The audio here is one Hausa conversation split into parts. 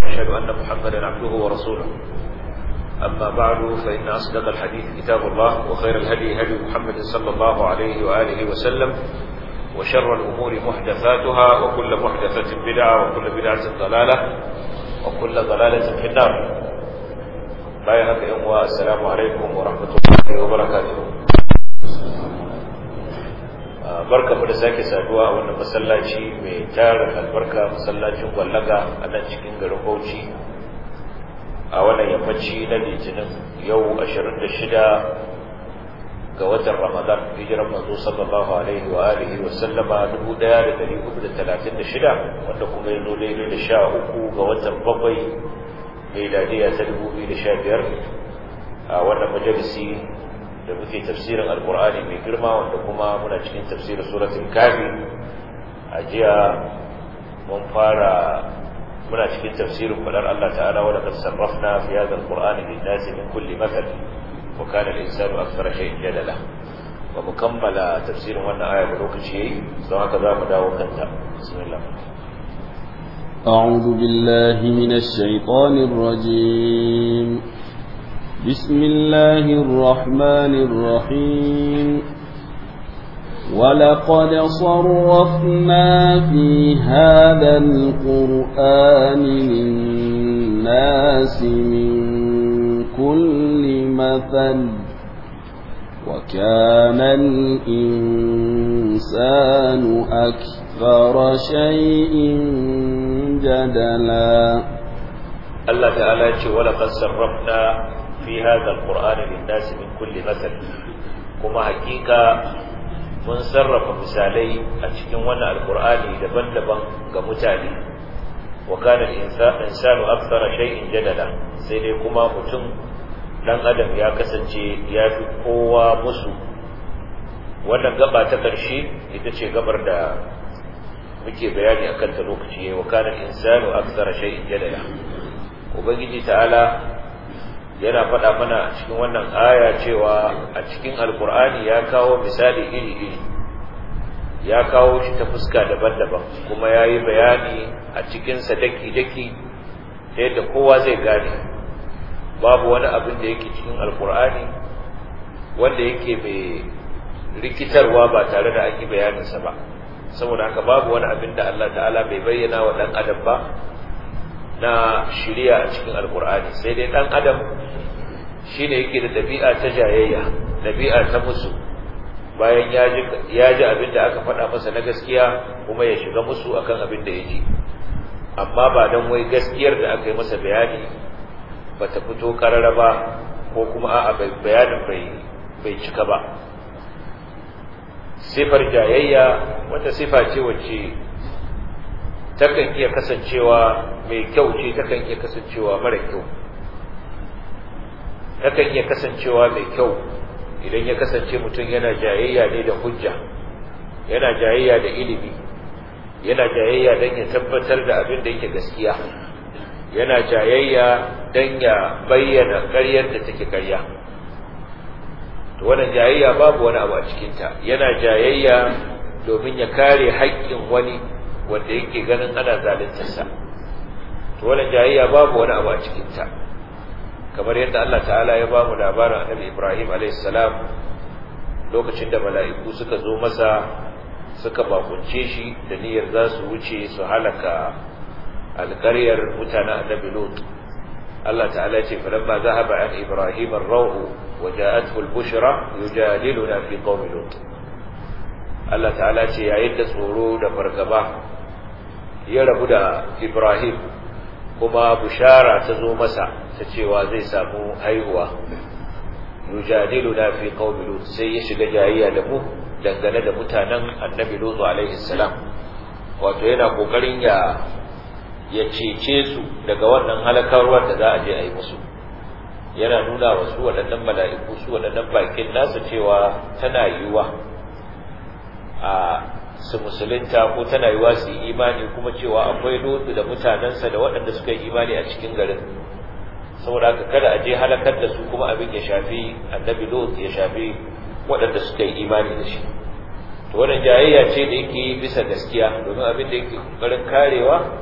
أشهد أن محمدا عبده ورسوله. أما بعد فإن أصدق الحديث كتاب الله وخير الهدي هدي محمد صلى الله عليه وآله وسلم وشر الأمور محدثاتها وكل محدثة بدعة وكل بدعة ضلالة وكل ضلالة في النار. بايعك أموا السلام عليكم ورحمة الله وبركاته. barka mu da sake saduwa a wannan masallaci mai tarin albarka, masallacin Gwallaga a nan cikin garin Bauchi a wannan yammaci na Litinin yau 26 ga watan Ramadan, hijiran manzo sallallahu alaihi wa alihi wa sallama 1436, wanda kuma ya zo daidai da 13 ga watan 7 miladiya ta 2015 a wannan majalisi da muke tafsirin alkur'ani mai girma, wanda kuma muna cikin tafsirin suratul kafi. A jiya muna cikin tafsirin fadar Allah ta'ala wa laqad sarrafna fi hadha alqur'ani lin-nasi min kulli mathal wa kana al-insanu akthara shay'in jadala. Wa mukammala tafsirin wannan aya da lokaci yayi, don haka za mu dawo kanta. Bismillah. أعوذ بالله من الشيطان الرجيم. بسم الله الرحمن الرحيم. ولقد صرفنا في هذا القرآن للناس من كل مثل وكان الإنسان أكثر شيء جدلا. الله تعالى يقول ولقد صرفنا في هذا القرآن للناس من كل مثل، كما حقيقة من صرف مثالي أتكين وانا القرآن دبن ga mutane. وكان الإنسان أكثر شيء جدلا، سيدي كما متم dan adam ya kasance ya fi kowa musu. Wannan gaba ta ƙarshe ita ce gabar da muke bayani akan ta lokaci. وكان الإنسان أكثر شيء جدلا. Ubangiji ta'ala yana faɗa mana a cikin wannan aya cewa a cikin alkur'ani ya kawo misali iri-iri, ya kawo shi ta fuska daban-daban, kuma ya yi bayani a cikinsa daki-daki ta yadda kowa zai gane. Babu wani abin da yake cikin alkur'ani wanda yake mai rikitarwa ba tare da an yi bayaninsa ba. Saboda haka babu wani abin da Allah ta'ala bai bayyana wa ɗan adam ba na shiriya a cikin alkur'ani. Sai dai ɗan adam shi ne yake da ɗabi'a ta jayayya, ɗabi'a ta musu. Bayan ya ji abin da aka faɗa masa na gaskiya, kuma ya shiga musu akan abin da ya ji, amma ba don wai gaskiyar da aka yi masa bayani ba ta fito karara ba, ko kuma a'a bayanin bai cika ba. Sifar jayayya wata sifa ce wacce takan iya kasancewa mai kyau ce, takan iya kasancewa mara kyau. Takan iya kasancewa mai kyau idan ya kasance mutum yana jayayya ne da hujja, yana jayayya da ilimi, yana jayayya don ya tabbatar da abin da yake gaskiya, yana jayayya don ya bayyana ƙaryar da take ƙarya. To wannan jayayya babu wani abu a cikinta. Yana jayayya domin ya kare haƙƙin wani wanda yake ganin ana zaluntarsa. To wannan jayayya babu wani abu a cikinta. Kamar yadda Allah ta'ala ya ba mu labarin Annabi Ibrahim alayhis salam, lokacin da mala'iku suka zo masa suka bakunce shi da niyyar za su wuce su halaka alƙaryar mutanen Annabi Lut. Allah ta'ala ya ce falamma zahaba an Ibrahim ar-raw'u wa ja'athu al-bushra yujadiluna fi qaumi Lut. Allah ta'ala ce yayin da tsoro da fargaba ya rabu da Ibrahim, kuma bushara ta zo masa ta cewa zai samu haihuwa, yujadiluna fi qaumi Lut, sai ya shiga jayayya da mu dangane da mutanen Annabi Lut alaihi salam. Wato yana kokarin ya cece su daga wannan halakarwar da za a je a yi musu. Yana nuna wa su waɗannan mala'iku, su waɗannan bakin nasu cewa tana yiwuwa a su musulunta, ko tana yiwuwa su yi imani, kuma cewa akwai Lutu da mutanensa da waɗanda suka yi imani a cikin garin. Saboda haka kada a je halakar da su kuma abin ya shafi Annabi Lut, ya shafi waɗanda suka yi imani da shi. To wannan jayayya ce da yake yi bisa gaskiya, domin abin da yake kokarin karewa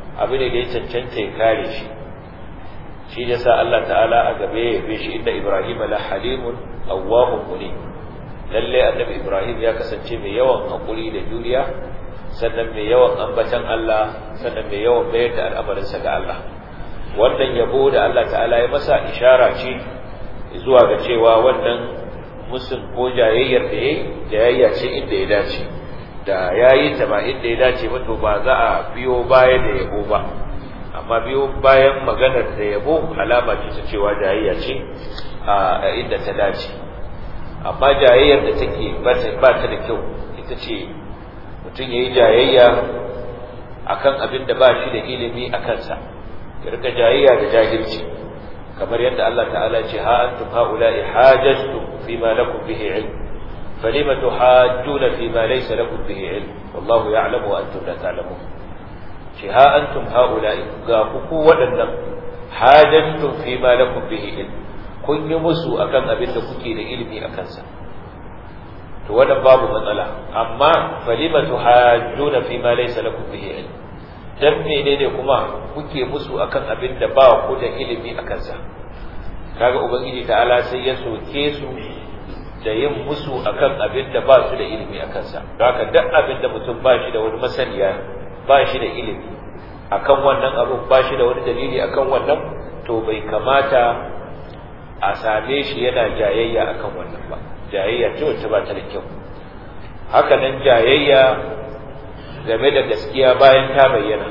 abu ne da ya cancanta ya kare shi. Shi ne sa Allah ta'ala a gabe ya yabe shi, inda Ibrahim la halimun awwahun munib. Lalle annabi Ibrahim ya kasance mai yawan hakuri da juriya, sannan mai yawan ambatan Allah, sannan mai yawan mayar da al'amarinsa ga Allah. Wannan yabo da Allah ta'ala ya masa ishara ce zuwa ga cewa wannan musun ko jayayyar da yayi jayayya ce inda ya dace, da yayi ta ba inda ya dace ba to ba za a biyo baya da yabo ba, amma biyo bayan maganar da yabo alama ce ta cewa jayayya ce a inda ta dace. Amma jayayyar da take ba ta da kyau ita ce mutum yayi jayayya akan abin da ba shi da ilimi a kansa, ya rika jayayya da jahilci, kamar yadda Allah ta'ala ce ha antum haula'i hajajtum fima lakum bihi ilm falima tuhajjuna fima laysa lakum bihi ilm wallahu ya'lamu wa antum la ta'lamun. ce ha antum haula'i ga ku waɗannan hajajtum fima lakum bihi ilm, kun yi musu akan abin da kuke da ilimi a kansa, to wannan babu matsala. Amma falima tuhajjuna fima laysa lakum bihi ilm, dan menene kuma kuke musu akan abin da ba ku da ilimi a kansa? Kaga ubangiji ta'ala sai ya soke su da yin musu akan abin da ba su da ilimi a kansa. Haka duk abin da mutum ba shi da wani masaniya, ba shi da ilimi akan wannan abu, ba shi da wani dalili akan wannan, to bai kamata a same shi yana jayayya akan wannan ba. Jayayya ce wacce ba ta da kyau. Haka nan jayayya game da gaskiya bayan ta bayyana,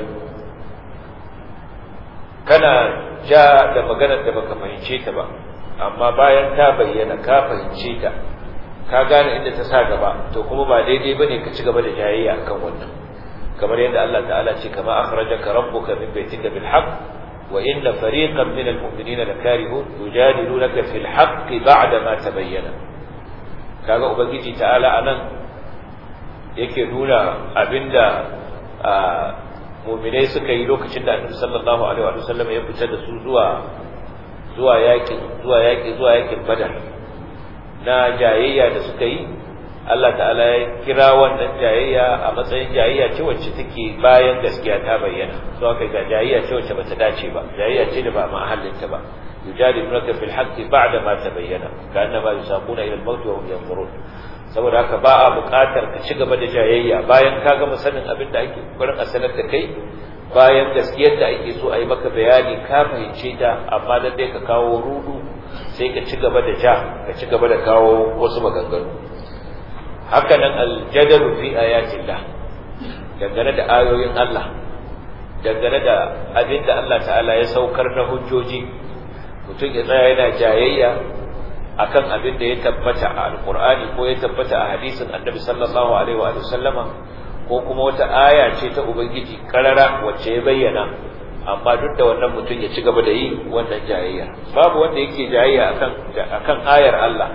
kana ja da maganar da baka fahimce ta ba, amma bayan ta bayyana ka fahimce ta, ka gane inda ta sa gaba, to kuma ba daidai bane ka ci gaba da jayayya akan wannan. kamar yadda Allah ta'ala ce kama akhrajaka rabbuka min baytika bil haqq wa inna fariqan min al mu'minina lakarihun yujadilunaka fil haqqi ba'da ma tabayyana. Kaga ubangiji ta'ala anan yake nuna abinda mu'minai suka yi lokacin da Annabi sallallahu alaihi wa sallam ya fitar da su zuwa yakin Badar, na jayayya da suka yi. Allah ta'ala ya kira wannan jayayya a matsayin jayayya ce wacce take bayan gaskiya ta bayyana, so aka ga jayayya ce wacce bata dace ba, jayayya ce da ba mahallinta ba. yujadilunaka fil haqqi ba'da ma tabayyana ka'annama yusaquna ila al-maut wa hum yanzurun. Saboda haka ba a buƙatar ka ci gaba da jayayya bayan ka gama sanin abin da ake kokarin a sanar da kai, bayan gaskiyar da ake so a yi maka bayani ka fahimce ta, amma dan dai ka kawo rudu sai ka ci gaba da ka ci gaba da kawo wasu maganganu. Haka nan aljadalu fi ayatillah, dangane da ayoyin Allah, dangane da abin da Allah ta'ala ya saukar na hujjoji, mutum ya tsaya yana jayayya akan abin da ya tabbata a alqur'ani ko ya tabbata a hadisin annabi sallallahu alaihi wa sallama, ko kuma wata aya ce ta ubangiji karara wacce ya bayyana, amma duk da wannan mutum ya ci gaba da yi wannan jayayya. Babu wanda yake jayayya akan ayar Allah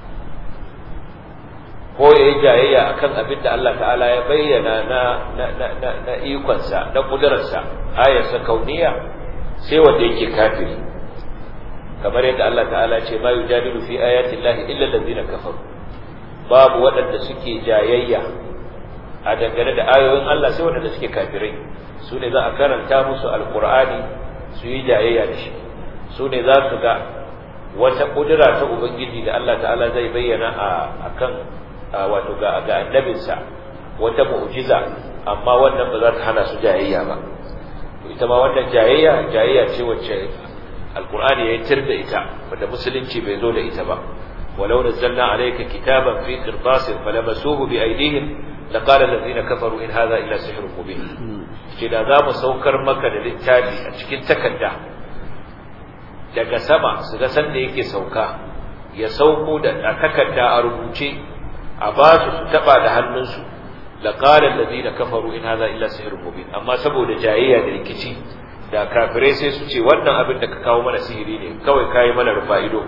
ko ya yi jayayya akan abin da Allah ta'ala ya bayyana na ikonsa, na ƙudurarsa, ayarsa kauniya, sai wanda yake kafiri. Kamar yadda Allah ta'ala ce ma yujadilu fi ayati llahi illa allazina kafaru, babu waɗanda suke jayayya a dangane da ayoyin Allah sai waɗanda suke kafirai. Su ne za a karanta musu alqur'ani su yi jayayya da shi, su ne za su ga wata ƙudura ta ubangiji da Allah ta'ala zai bayyana akan wato ga annabinsa, wata mu'jiza, amma wannan ba za ta hana su jayayya ba. To ita ma wannan jayayya ce wacce alqur'ani ya tirda ita, wanda musulunci bai zo da ita ba. walau nazzalna alayka kitaban fi qirtasin falamasuhu bi aydihim laqala alladhina kafaru in hadha illa sihrun mubin. Ce da za mu saukar maka da littafi a cikin takarda daga sama, su ga sanda yake sauka, ya sauko da takarda a rubuce a ba su taba da hannunsu, laqala alladhina kafaru in hadha illa sihrun mubin. Amma saboda jayayya da rikici da kafirai sai su ce wannan abin da ka kawo mana sihiri ne, kawai kai mana rufa ido.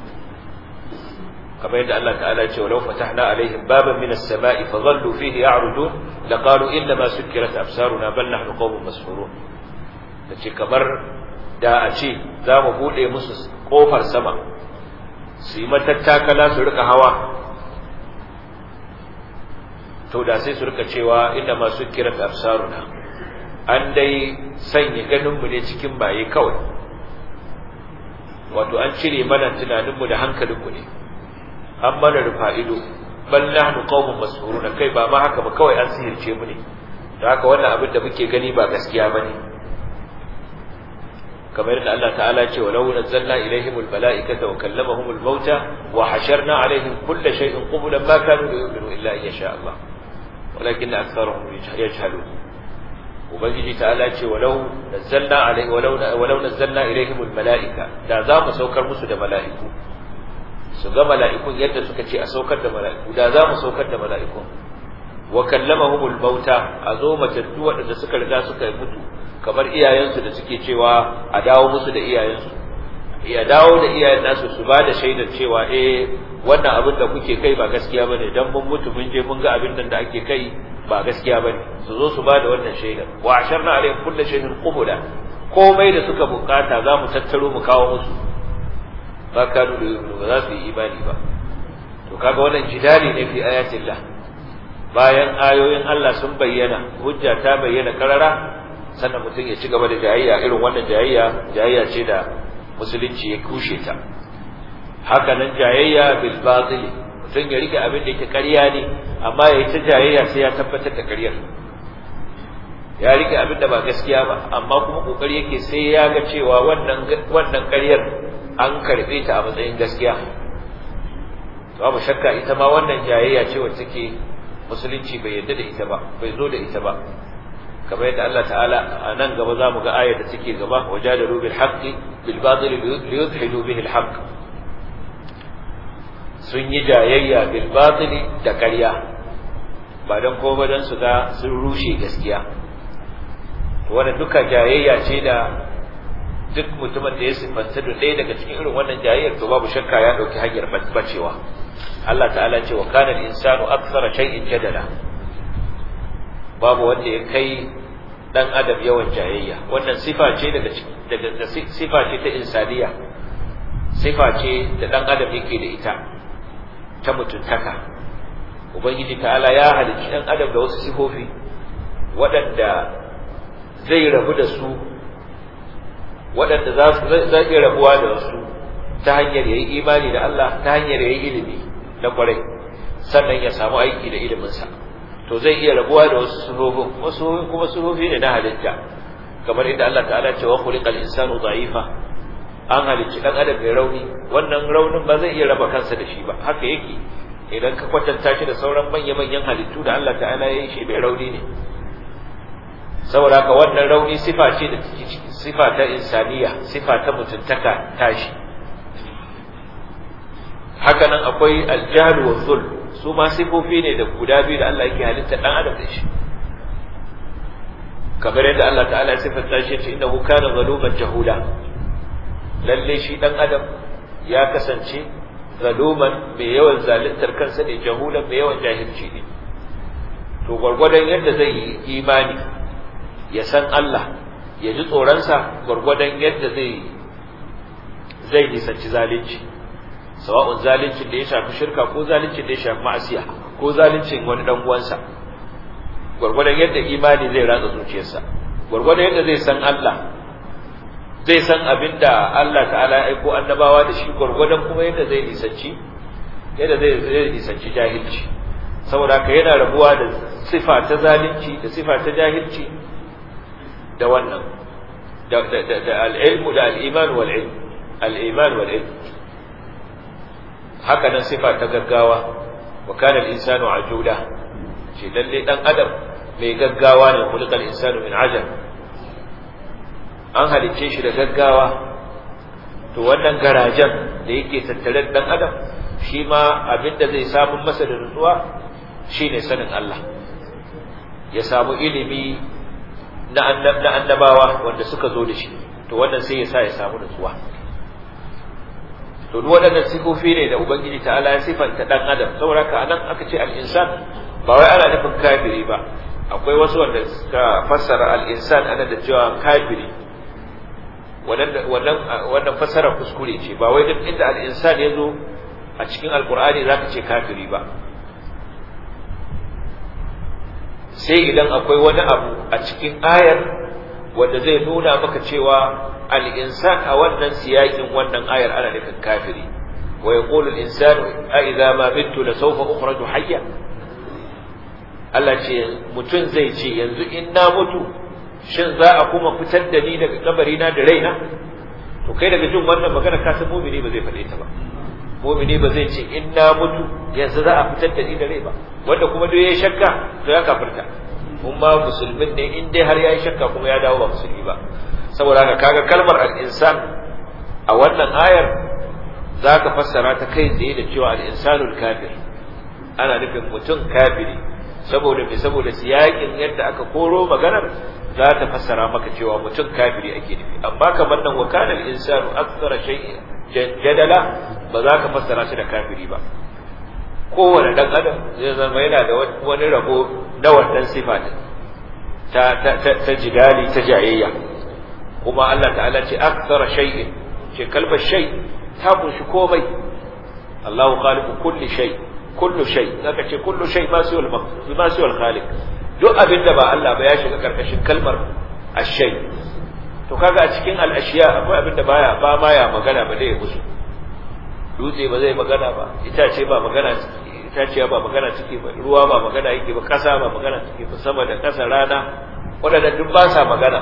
kamar yadda Allah ta'ala ya ce walau fatahna alaihim baban minas sama'i fadhallu fihi ya'rudun laqalu inna ma sukkirat absaruna bal nahnu qawmun mas'urun. Tace kamar da a ce za mu bude musu kofar sama su yi matattakala su rika hawa, to da sai su rika cewa inna ma sukkirat absaruna, an dai sanya ganinmu ne cikin baye kawai, wato an cire mana tunaninmu da hankalinmu ne, an mana rufa ido, bal nahnu qaumun mas'uruna, kai ba ma haka ba kawai an sihirce mu ne, da haka wannan abin da muke gani ba gaskiya bane. kamar yadda Allah ta'ala ce walau nazzalna ilaihimul mala'ikata wa kallamahumul mauta wa hasharna alaihim kulla shay'in qublan ma kanu yu'minu illa in yasha Allah walakin aktharuhum yajhalun. ubangiji ta'ala ce walau nazzalna ilaihimul mala'ika, da za mu saukar musu da mala'iku, su ga mala'ikun yadda suka ce a saukar da mala'iku, da za mu saukar da mala'ikun, wa kallamahumul mauta, a zo matattu waɗanda suka riga suka mutu kamar iyayensu da suke cewa a dawo musu da iyayensu, ya dawo da iyayen nasu su ba da shaidar cewa wannan abin da kuke kai ba gaskiya bane, dan mun mutu mun je mun ga abin nan da ake kai ba gaskiya bane, su zo su ba da wannan shaidar. wa asharna alayhim kullu shay'in qubula, komai da suka bukata za mu tattaro mu kawo musu, ba kanu da ba za su yi imani ba. to kaga wannan jidali ne fi ayatillah, bayan ayoyin Allah sun bayyana, hujja ta bayyana karara, sannan mutum ya ci gaba da jayayya. irin wannan jayayya ce da musulunci ya kushe ta. haka nan jayayya bil batil, mutum ya rike abin da yake ƙarya ne amma ya yi ta jayayya sai ya tabbatar da ƙaryar, ya rike abin da ba gaskiya ba amma kuma kokari yake sai ya ga cewa wannan ƙaryar an karbe ta a matsayin gaskiya. babu shakka ita ma wannan jayayya ce wacce take musulunci bai yarda da ita ba, bai zo da ita ba. kamar yadda Allah ta'ala a nan gaba za mu ga ayar da take gaba, wajadalu bil haqqi bil batil liyudhilu bihi al haqq, sun yi jayayya bil batil da ƙarya ba dan ko ba dan su ga sun rushe gaskiya. to wannan duka jayayya ce da duk mutumin da ya sifanta da ɗaya daga cikin irin wannan jayayyar to babu shakka ya ɗauki hanyar bacewa. Allah ta'ala ce wa kana al insanu akthara shay'in jadala, babu wanda ya kai dan adam yawan jayayya. wannan sifa ce daga sifa ce ta insaniya, sifa ce da dan adam yake da ita ta mutuntaka. ubangiji ta'ala ya halicci dan adam da wasu sifofi waɗanda zai rabu da su, waɗanda za iya rabuwa da wasu ta hanyar yayi imani da Allah, ta hanyar yayi ilimi na kwarai, sannan ya samu aiki da iliminsa. to zai iya rabuwa da wasu sunofin, wasu kuma sunofi ne na halitta, kamar inda Allah ta'ala ce wa khuliqal insanu dha'ifa, an halicci dan adam mai rauni. wannan raunin ba zai iya raba kansa da shi ba, haka yake idan ka kwatanta shi da sauran manya-manyan halittu da Allah ta'ala ya yi, shi mai rauni ne. saboda haka wannan rauni sifa ce da sifa ta insaniya, sifa ta mutuntaka tashi. haka nan akwai aljahl wa zulm, su ma sifofi ne da guda biyu da Allah yake halitta dan adam da shi. kamar yadda Allah ta'ala ya sifanta shi ce innahu kana zaluman jahula, lalle shi dan adam ya kasance zaluman, mai yawan zaluntar kansa ne, jahulan, mai yawan jahilci ne. to gwargwadon yadda zai yi imani ya san Allah, ya ji tsoronsa, gwargwadon yadda zai nisanci zalunci, sawa'un zalincin da ya shafi shirka ko zalincin da ya shafi ma'asiya ko zalincin wani dan uwansa. gwargwadon yadda imani zai ratsa zuciyarsa, gwargwadon yadda zai san Allah, zai san abinda Allah ta'ala ya aiko annabawa da shi, gwargwadon kuma yadda zai nisanci jahilci. saboda haka yana rabuwa da sifa ta zalunci da sifa ta jahilci da wannan da al-ilmu da al-iman wal ilm, al-iman wal ilm. haka nan sifa ta gaggawa, wa kana al-insanu ajula, shi lalle dan adam mai gaggawa ne, khuliqal insanu min ajal, an halicce shi da gaggawa. to wannan garajen da yake tattare da dan adam, shi ma abinda zai samu masa da nutsuwa shine sanin Allah, ya samu ilimi na annabawa wanda suka zo da shi. to wannan sai ya sa ya samu nutsuwa. to duk waɗannan sifofi ne da ubangiji ta'ala ya sifanta dan adam. saboda haka anan aka ce al-insan ba wai ana nufin kafiri ba. akwai wasu wanda suka fassara al-insan ana da cewa kafiri, wannan fassara kuskure ce. ba wai duk inda al-insan ya zo a cikin alqur'ani zaka ce kafiri ba. sai idan akwai wani abu a cikin ayar wanda zai nuna maka cewa al-insan a wannan siyakin wannan ayar ana nufin kafiri. wa yaqulu al-insanu a idza ma mittu la sawfa ukhraju hayya. Allah ce mutum zai ce yanzu in na mutu shin za a kuma fitar da ni daga kabari na da raina? To kai daga jin wannan magana ka san mu'mini ba zai faɗe ta ba. Mu'mini ba zai ce in na mutu yanzu za a fitar da ni da rai ba. Wanda kuma duk yayi shakka to ya kafirta. Kuma musulmin ne in dai har yayi shakka kuma ya dawo ba musulmi ba. Saboda haka kaga kalmar al-insan a wannan ayar zaka fassara ta kai tsaye da cewa al-insanul kafir. Ana nufin mutum kafiri. Saboda siyakin yadda aka koro maganar za ta fassara maka cewa mutum kafiri ake nufi. Amma kamar nan wa kana al-insanu akthara shay'in jadala ba za ka fassara shi da kafiri ba. Kowane dan adam zai zama yana da wani rabo na wannan sifa ta jidali ta jayayya. Kuma Allah ta'ala ce akthara shay'in, ce kalmar shay ta kunshi komai. Allahu khaliqu kulli shay, kullu shay, zaka ce kullu shay ma siwal khaliq. Duk abinda ba Allah ba ya shiga karkashin kalmar ash-shay. To kaga a cikin al-ashiya akwai abinda ba ma ya magana ba dai musu. Dutse ba zai magana ba, itace ba magana ciki ba, ruwa ba magana yake ba, kasa ba magana ciki ba, sama da kasa, rana, wadanda duk ba sa magana.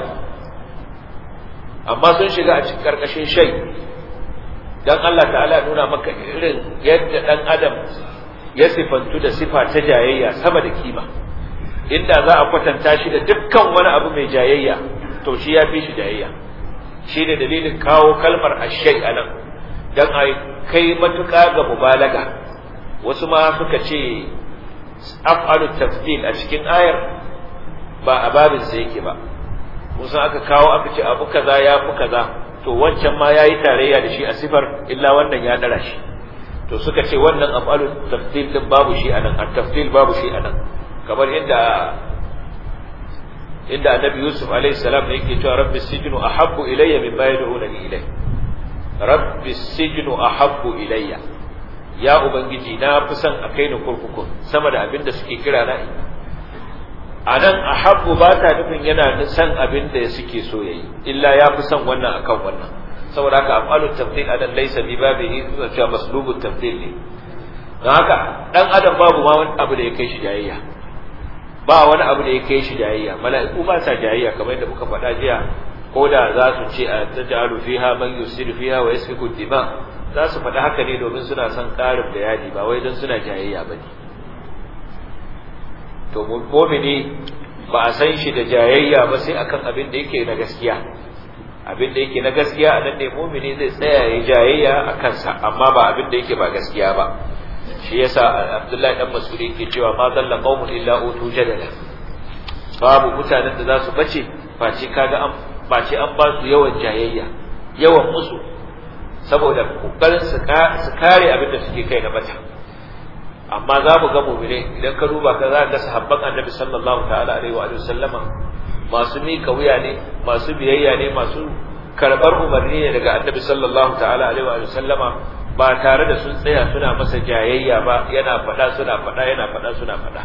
Amma sun shiga a cikin karkashin shay. Dan Allah ta'ala nuna maka irin yadda dan adam ya sifantu da sifa ta jayayya sama da kima. Inda za a kwatanta shi da dukkan wani abu mai jayayya to shi ya fi shi jayayya. Shi ne dalilin kawo kalmar ashay anan dan ai kai matuƙa ga mubalaga. Wasu ma suka ce af'alu tafdil a cikin ayar ba a babin sa yake ba. Musa aka kawo aka ce abu kaza ya fi kaza to wancan ma yayi tarayya da shi a sifar illa wannan ya dara shi. To suka ce wannan af'alu tafdil din babu shi anan, at-tafdil babu shi anan. Kamar inda Annabi Yusuf alaihi salam yake cewa rabbi sijnu ahabbu ilayya mimma yad'unani ilayhi. Rabbi sijnu ahabbu ilayya. Ya ubangiji na fi son a kai ni kurkuku sama da abin da suke kira na. Anan ahabbu ba ta nufin yana son abin da suke so yayi, illa ya fi son wannan akan wannan. Saboda haka af'alu tafdil anan laysa bi babihi, cewa maslubu tafdil ne. Don haka dan adam babu ma wani abu da ya kai shi jayayya. Ba wani abu da ya kai shi jayayya. Mala'iku ba sa jayayya kamar yadda muka faɗa jiya, ko da za su ce a taj'alu fiha man yusiru fiha wa yasfiku dima, za su faɗa haka ne domin suna son ƙarin bayani, ba wai don suna jayayya ba ne. To mu'mini ba a san shi da jayayya ba sai akan abin da yake na gaskiya. Abin da yake na gaskiya a nan ne mu'mini zai tsaya ya jayayya a kansa, amma ba abin da yake ba gaskiya ba. Shi yasa Abdullahi dan Mas'ud yake cewa ma dalla qaumun illa utu jadala. Babu mutanen da za su bace face kaga an ba su yawan jayayya, yawan musu, saboda kokarin su kare abin da suke kai na bata. Amma za mu ga mu'mine idan ka duba ka za ga sahabban Annabi sallallahu ta'ala alaihi wa sallama masu mika wuya ne, masu biyayya ne, masu karbar umarni ne daga Annabi sallallahu ta'ala alaihi wa sallama, ba tare da sun tsaya suna masa jayayya ba, yana faɗa suna faɗa, yana faɗa suna faɗa.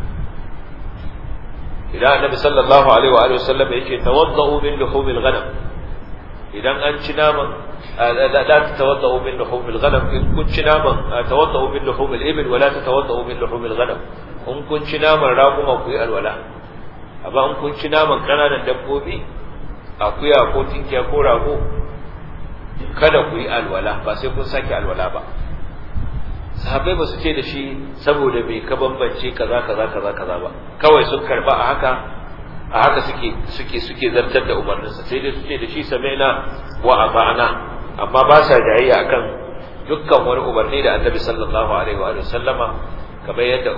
Idan Annabi sallallahu alaihi wa sallam yake tawaddau min luhumil ghanam, idan an ci naman la tatawaddau min luhumil ghanam, in kun ci naman tawaddau min luhumil ibil wala tatawaddau min luhumil ghanam. In kun ci naman raguma ku yi alwala, amma in kun ci naman kananan dabbobi, akuya ko tinkiya ko rago, kada ku yi alwala, ba sai kun sake alwala ba. Sahabbai ba su ce da shi saboda bai ka bambance kaza ba, kawai sun karba a haka suke zartar da umarninsa, sai dai su ce da shi sami'na wa ata'na, amma ba sa jayayya akan dukkan wani umarni da Annabi sallallahu alaihi wa sallama, kamar yadda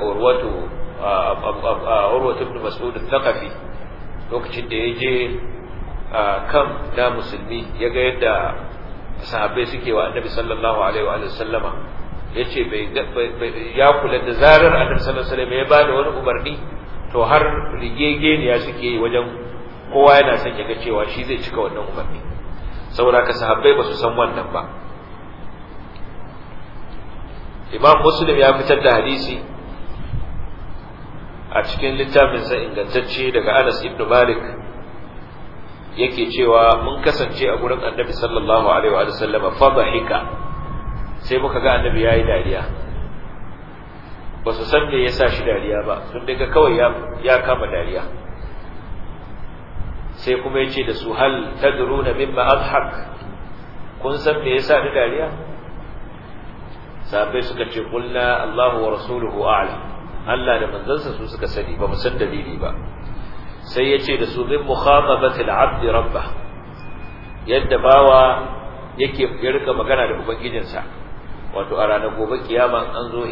Urwatu ibn Mas'ud al-Thaqafi lokacin da ya je kan da musulmi ya ga yadda sahabbai suke wa Annabi sallallahu alaihi wa sallama, yace ya kula da zarar Annabi sallallahu alaihi wasallam ya bada wani umarni to har rigegeniya suke wajen kowa yana son ya ga cewa shi zai cika wannan umarni. Saboda ka sahabbai ba su san wannan ba. Imam Muslim ya fitar da hadisi a cikin littafinsa ingantacce daga Anas ibn Malik yake cewa mun kasance a gurin Annabi sallallahu alaihi wa sallam fa dhahika, sai muka ga Annabi yayi dariya. Ba su san me yasa shi dariya ba, sun daga kawai ya kama dariya. Sai kuma yace da su, hal tadruna mimma adhak, kun san me yasa ni dariya? Sahabbai suka ce, qulna Allahu wa rasuluhu a'lam, Allah da manzansa su suka sani, ba mu san dalili ba. Sai yace da su, min mukhatabati al-'abd rabbah, yadda bawa yake ya rika magana da ubangijinsa, wato a ranar gobe kiyama an zo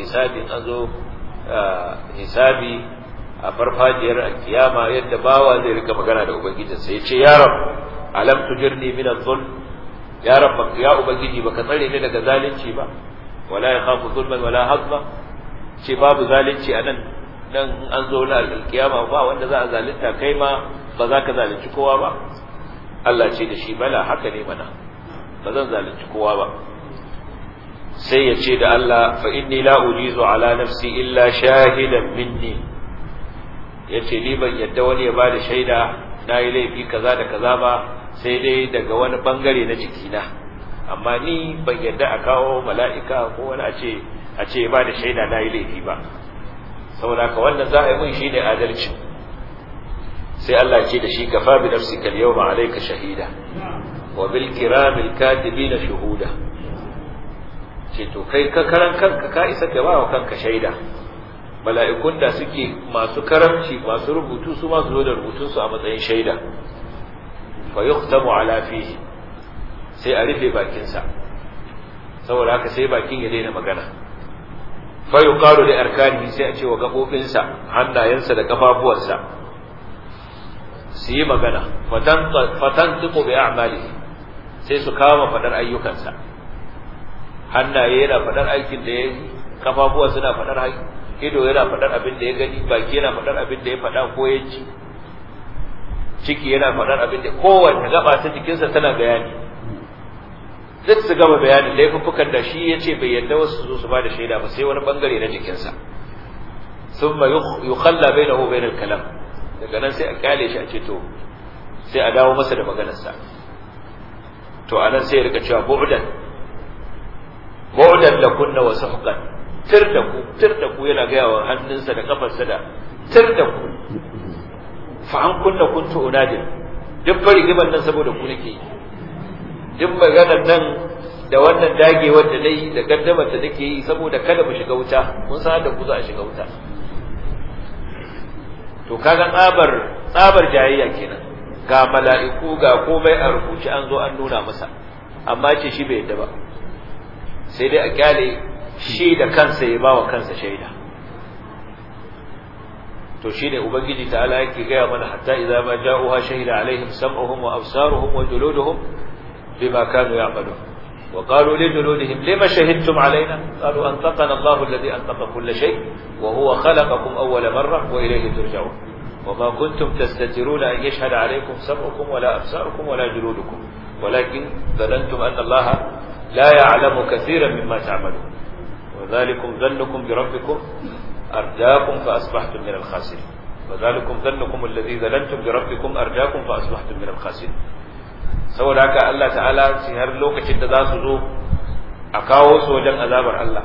hisabi a farfajiyar kiyama, yadda bawa zai rika magana da ubangijinsa. Yace, ya rab, alam tujirni min adh-dhulm, ya rab, ya ubangiji baka tsare ni daga zalunci ba, wala yakhafu zulman wala hadma, ce babu zalunci anan dan an zo na alkiyama ba wanda za a zalunta, kai ma ba za ka zalunci kowa ba. Allah ce da shi, bala haka ne mana, ba zan zalunci kowa ba. sai ya ce da Allah fa inni la ujizu ala nafsi illa shahidan minni, yace ni ban yadda wani ya bada shaida na yi laifi kaza da kaza ba sai dai daga wani bangare na jikina, amma ni ban yadda a kawo mala'ika ko wani a ce ya bada shaida na yi laifi ba, saboda haka wannan za a yi mun shine adalci. sai Allah ce da shi kafa bi nafsika al-yawma alayka shahida wa bil kiramil katibina shuhuda, ce to kai ka karan kanka ka isa ka ba wa kanka shaida, mala'ikun da suke masu karamci masu rubutu su ma su zo da rubutun su a matsayin shaida. fa yukhtamu ala fihi, sai a rufe bakin sa, saboda haka sai bakin ya daina magana. fa yuqalu li arkanihi, sai a ce wa gabobin sa, hannayensa da kafafuwansa su yi magana. fatantiqu bi a'malihi, sai su kama fadar ayyukansa. hannaye yana fadar aikin da yayi, kafafuwa suna fadar ido yana fadar abin da ya gani, baki yana fadar abin da ya fada ko ya ci, ciki yana fadar abin da kowanne gaba ta jikinsa tana bayani. duk su gama bayanin laifukan da shi yace bai yadda wasu su zo su bada shaida ba sai wani bangare na jikinsa. thumma yukhalla bainahu wa bainal kalam, daga nan sai a kyale shi a ce to sai a dawo masa da maganarsa. to anan sai ya rika cewa bu'dan lakunna wa suhqan, tir da ku yana ga yawa hannunsa da kafarsa da tir da ku, fa an kunna kuntu unadin, duk bari giban nan saboda ku nake, duk maganar nan da wannan dagewar da nayi da gaddamar da nake yi saboda kada mu shiga wuta, mun san da ku za a shiga wuta. to kaga tsabar jayayya kenan, ga mala'iku ga komai a rubuce an zo an nuna masa, amma ce shi bai yadda ba, sai dai a kyale shi da kansa ya bawa kansa shaida. to shine ubangiji ta'ala yake gaya mana, hatta idza ma ja'uha shahida alaihim sam'uhum wa absaruhum wa juluduhum bima kanu ya'malun wa qalu li juludihim lima shahidtum alaina qalu antaqana Allahu alladhi antaqa kull shay wa huwa khalaqakum awwala marra wa ilayhi turja'un wa ma kuntum tastatiruna an yashhada alaykum sam'ukum wa la absarukum wa la juludukum walakin dhanantum anna Allaha la ya'lamu katiran mimma ta'malun wa dhalikum dhannukum bi rabbikum أرداكم فأصبحتم من الخاسرين وذلكم ظنكم الذي ظننتم بربكم أرداكم فأصبحتم من الخاسرين. saboda haka Allah ta'ala sai har lokacin da za su zo a kawo su wajen azabar Allah,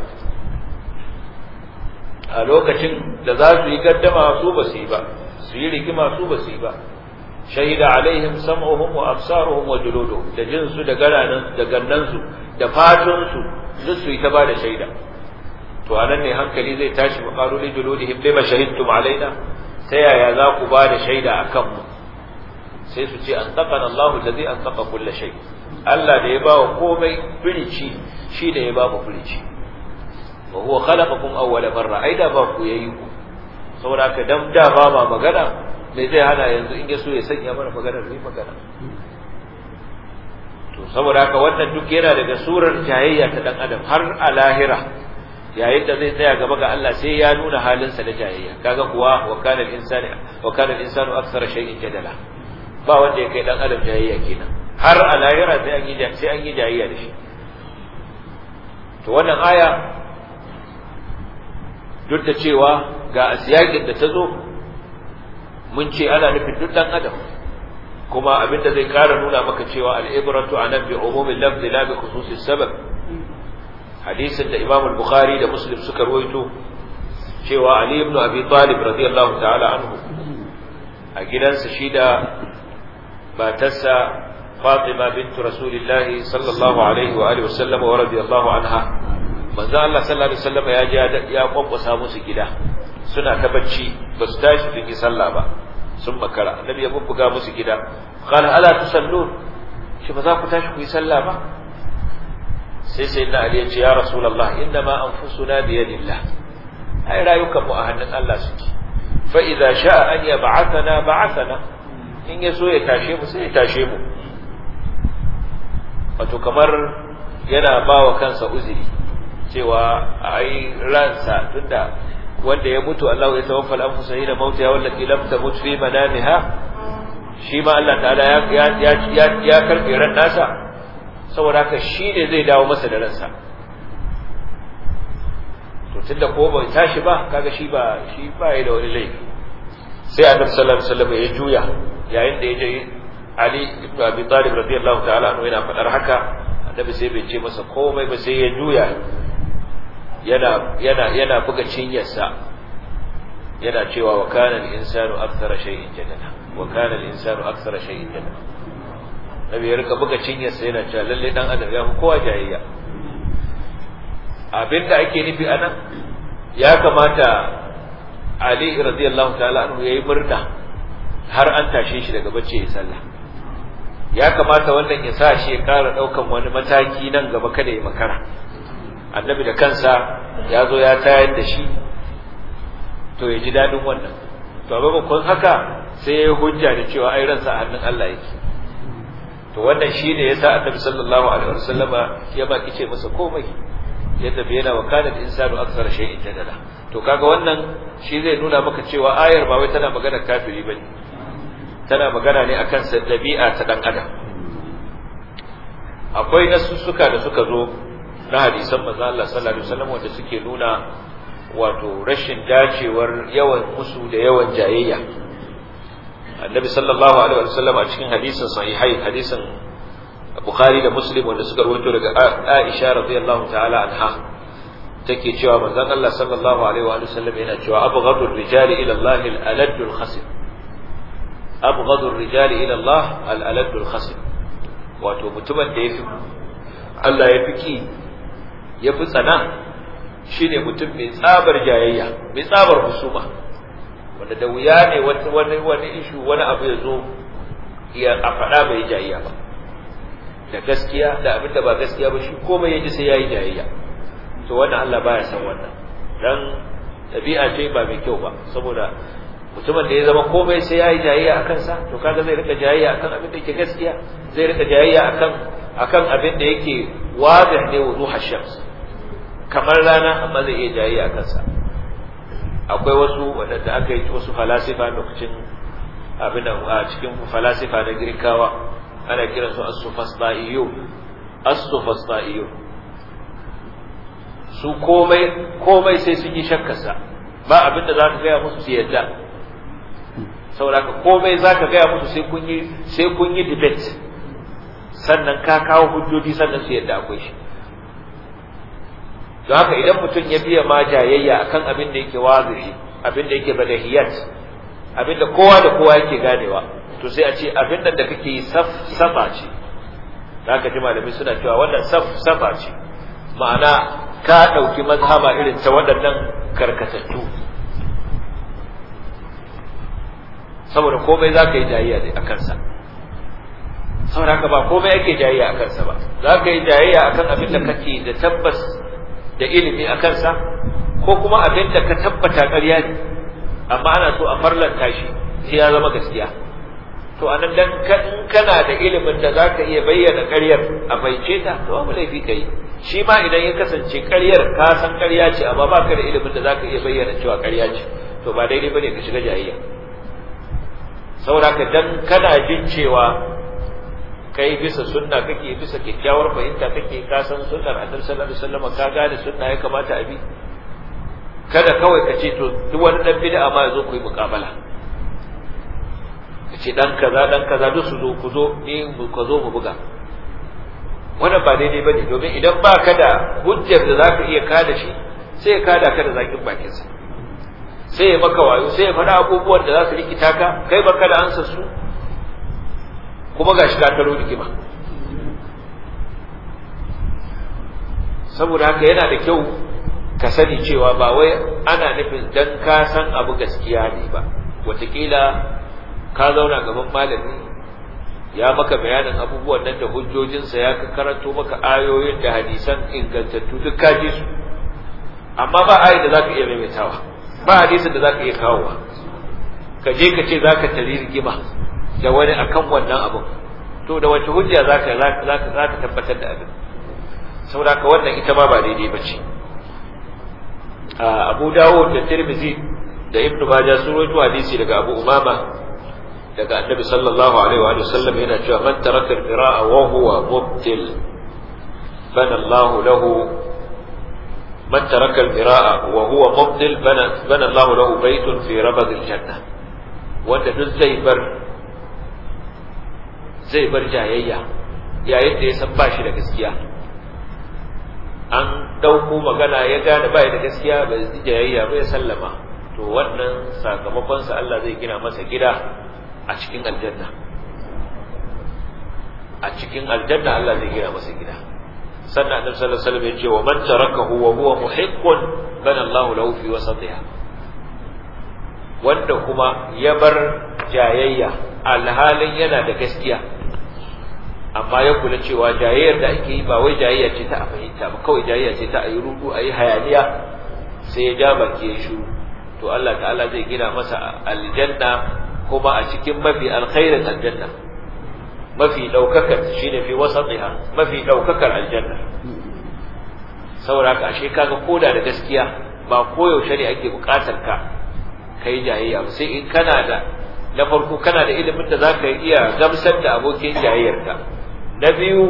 a lokacin da za su yi gaddama su ba su yi ba, su yi rigima su ba su yi ba, shahida alaihim sam'uhum wa absaruhum wa juluduhum, da jinsu da gannansu da fatunsu duk su yi ta ba da shaida. to anan ne hankali zai tashi, maqalu li juludihim lima shahidtum alaina, sai yaya za ku ba da shaida akan mu? sai su ce antaqana Allahu alladhi antaqa kull shay, Allah da ya ba wa komai firici, shi da ya ba mu firici. wa huwa khalaqakum awwala marra, ai da ba ku yayi ku, saboda haka dan da ba ma magana me zai hana yanzu in ya so ya sanya mana magana zai magana. to saboda haka wannan duk yana daga surar jayayya ta dan adam har a lahira, yayin da zai tsaya gaba ga Allah sai ya nuna halinsa da jayayya. kaga kuwa wa kana al-insanu akthara shay'in jadala, ba wanda ya kai dan adam jayayya kenan, har a lahira sai an yi jayayya da shi. to wannan aya duk da cewa ga asiyakin da ta zo mun ce ana nufin duk dan adam, kuma abinda zai kara nuna maka cewa al-ibratu anan bi umumil lafzi la bi khususis sabab. Hadisin da Imam al-Bukhari da Muslim suka rawaito cewa Ali ibn Abi Talib radiyallahu ta'ala anhu a gidansa shi da matarsa Fatima bint Rasulillah sallallahu alaihi wa alihi wasallam wa radiyallahu anha, manzo Allah sallallahu alaihi wasallam ya kwankwasa musu gida, suna ta bacci ba su tashi su yi sallah ba, sun makara. Annabi ya bubbuga musu gida, qala ala tusallun, shi ba za ku tashi ku yi sallah ba? sai sayyidina Ali ya ce ya Rasulullah inna ma anfusuna bi yadillah, ai rayukan mu a hannun Allah suke, fa idza sha'a an yab'athana ba'athana, in ya so ya tashe mu sai ya tashe mu. Wato kamar yana bawa kansa uzuri cewa ai ransa, tunda wanda ya mutu Allah ya tawaffa al-anfusa hina mautiha wallati lam tamut fi manamiha, shi ma Allah ta'ala ya karbe ran nasa, saboda haka shi ne zai dawo masa da ransa. To tunda ko bai tashi ba, kaga shi ba ya da wani laifi. Sai Annabi sallallahu alaihi wasallam ya juya yayin da ya je Ali ibn Abi Talib radiyallahu ta'ala anhu yana fadar haka, Annabi sai bai ce masa komai ba, sai ya juya yana buga cinyarsa yana cewa wa kana al-insanu akthara shay'in jadala, wa kana al-insanu akthara shay'in jadala. Nabi ya rika buga cinyarsa yana cewa lalle dan adam ya fi kowa jayayya. Abinda ake nufi anan, ya kamata Ali radiyallahu ta'ala anhu yayi murna har an tashe shi daga bacci ya sallah. Ya kamata wannan ya sa shi ya ƙara ɗaukan wani mataki nan gaba kada ya makara. Annabi da kansa ya zo ya tayar da shi, to ya ji daɗin wannan. To a maimakon haka sai ya hujja da cewa ai ransa a hannun Allah yake. To wannan shi ne yasa Annabi sallallahu alaihi wasallama ya baki ce masa komai, ya tafi yana wa kana al-insanu akthar shay'in jadala. To kaga wannan shi zai nuna maka cewa ayar ba wai tana magana kafiri bane, tana magana ne akan dabi'a ta dan adam. Akwai nasussuka da suka zo na hadisan manzo Allah sallallahu alaihi wasallam wanda suke nuna wato rashin dacewar yawan musu da yawan jayayya. Annabi sallallahu alaihi wasallam a cikin hadisin sahihai, hadisin Bukhari da Muslim wanda suka rawaito daga Aisha radiyallahu ta'ala anha, take cewa manzon Allah sallallahu alaihi wa sallam yana cewa abghadu ar-rijali ila Allah al-alad al-khasim, abghadu ar-rijali ila Allah al-alad al-khasim, wato mutumin da yafi Allah ya fiki yafi tsana shine mutum mai tsabar jayayya, mai tsabar husuma, wanda da wuya ne wani ishu wani abu ya zo ya a faɗa bai jayayya ba, da gaskiya da abin da ba gaskiya ba shi komai yaji sai yayi jayayya. To wannan Allah baya san wannan, dan tabi'a ce ba mai kyau ba, saboda mutumin da ya zama komai sai yayi jayayya akan sa, to kaga zai rika jayayya akan abin da yake gaskiya, zai rika jayayya akan abin da yake wadih ne wuduh ash-shams, kamar rana, amma zai iya jayayya akan sa. Akwai wasu wadanda aka yi wasu falasifa lokacin abin da a cikin falasifa na Girkawa ana kiransu as-sufasta'iyyu, su komai sai sun yi shakkarsa, ba abin da zaka gaya musu su yadda. Saboda komai zaka gaya musu sai kun yi debate, sannan ka kawo hujjoji sannan su yadda akwai shi. Don haka idan mutum ya biya ma jayayya akan abin da yake wazihi, abin da yake badahiyat, abin da kowa da kowa yake ganewa, to sai a ce abin da kake yi safa ce. Zaka ji malamai suna cewa wannan safa ce, ma'ana ka ɗauki mazhaba irin ta waɗannan karkatattu, saboda komai za ka yi jayayya a kansa. Saboda haka ba komai ake jayayya a kansa ba, za ka yi jayayya akan abin da kake da tabbas da ilimi a kansa, ko kuma abin da ka tabbata ƙarya ne amma ana so a farlanta shi sai ya zama gaskiya. To anan dan in kana da ilimin da za ka iya bayyana ƙaryar a baice ta, to babu laifi ka yi. Shi ma idan ya kasance ƙaryar ka san ƙarya ce amma ba ka da ilimin da za ka iya bayyana cewa ƙarya ce, to ba daidai bane ka shiga jayayya. Saboda ka dan kana jin cewa kai bisa sunna kake, bisa kyakkyawar fahimta kake, ka san sunnar Annabi sallallahu alaihi wasallam, ka gane sunna ya kamata a bi, kada kawai ka ce to duk wani dan bid'a ma yazo ku yi muqabala ka ce dan kaza duk su zo ku zo ni ku zo mu buga wannan ba daidai bane, domin idan ba ka da hujjar da zaka iya kada shi sai ya kada ka da zakin bakin sa, sai ya maka wayo, sai ya faɗa abubuwan da za su rikita ka, kai baka da ansar su kuma gashi ka taro rigima. Saboda haka yana da kyau ka sani cewa ba wai ana nufin dan ka san abu gaskiya ne ba, wataƙila ka zauna gaban malami ya maka bayanin abubuwan nan da hujjojinsa, ya ka karanto maka ayoyin da hadisan ingantattu duk ka ji su, amma ba ayi da zaka iya maimaitawa, ba hadisin da zaka iya kawowa, ka je ka ce zaka tari rigima da wani akan wannan abun, to da wace hujja zaka tabbatar da abin? saboda ka wannan ita ma ba daidai bace. Abu Dawud da Tirmidhi da Ibn Majah sun rawaito hadisi daga Abu Umama daga Annabi sallallahu alaihi wa sallam yana cewa man taraka al-qira'a wa huwa mubtil bana Allahu lahu man taraka al-qira'a wa huwa mubtil bana Allahu lahu baytun fi rabad al-janna, wanda duk zai bar jayayya yayin da ya san ba shi da gaskiya, an dauko magana ya gane ba da gaskiya ba zai jayayya ba ya sallama, to wannan sakamakon sa Allah zai gina masa gida a cikin aljanna. A cikin aljanna Allah zai gina masa gida. Sannan Annabi sallallahu alaihi wasallam ya ce wa man tarakahu wa huwa muhiqqun bana Allah lahu fi wasatiha, wanda kuma ya bar jayayya alhalin yana da gaskiya, amma ya kula cewa jayayyar da ake yi ba wai jayayya ce ta a fahimta ba, kawai jayayya ce ta a yi rudu, a yi hayaniya, sai ya ja baki ya shiru, to Allah ta'ala zai gina masa aljanna, kuma a cikin mafi alkhairin aljanna, mafi daukakar shine fi wasatiha, mafi daukakar aljanna. saboda ka ashe kaga koda da gaskiya ba koyaushe ne ake bukatar ka kai jayayya ba, sai in kana da na farko kana da ilimin da zaka iya gamsar da abokin jayayyarka, na biyu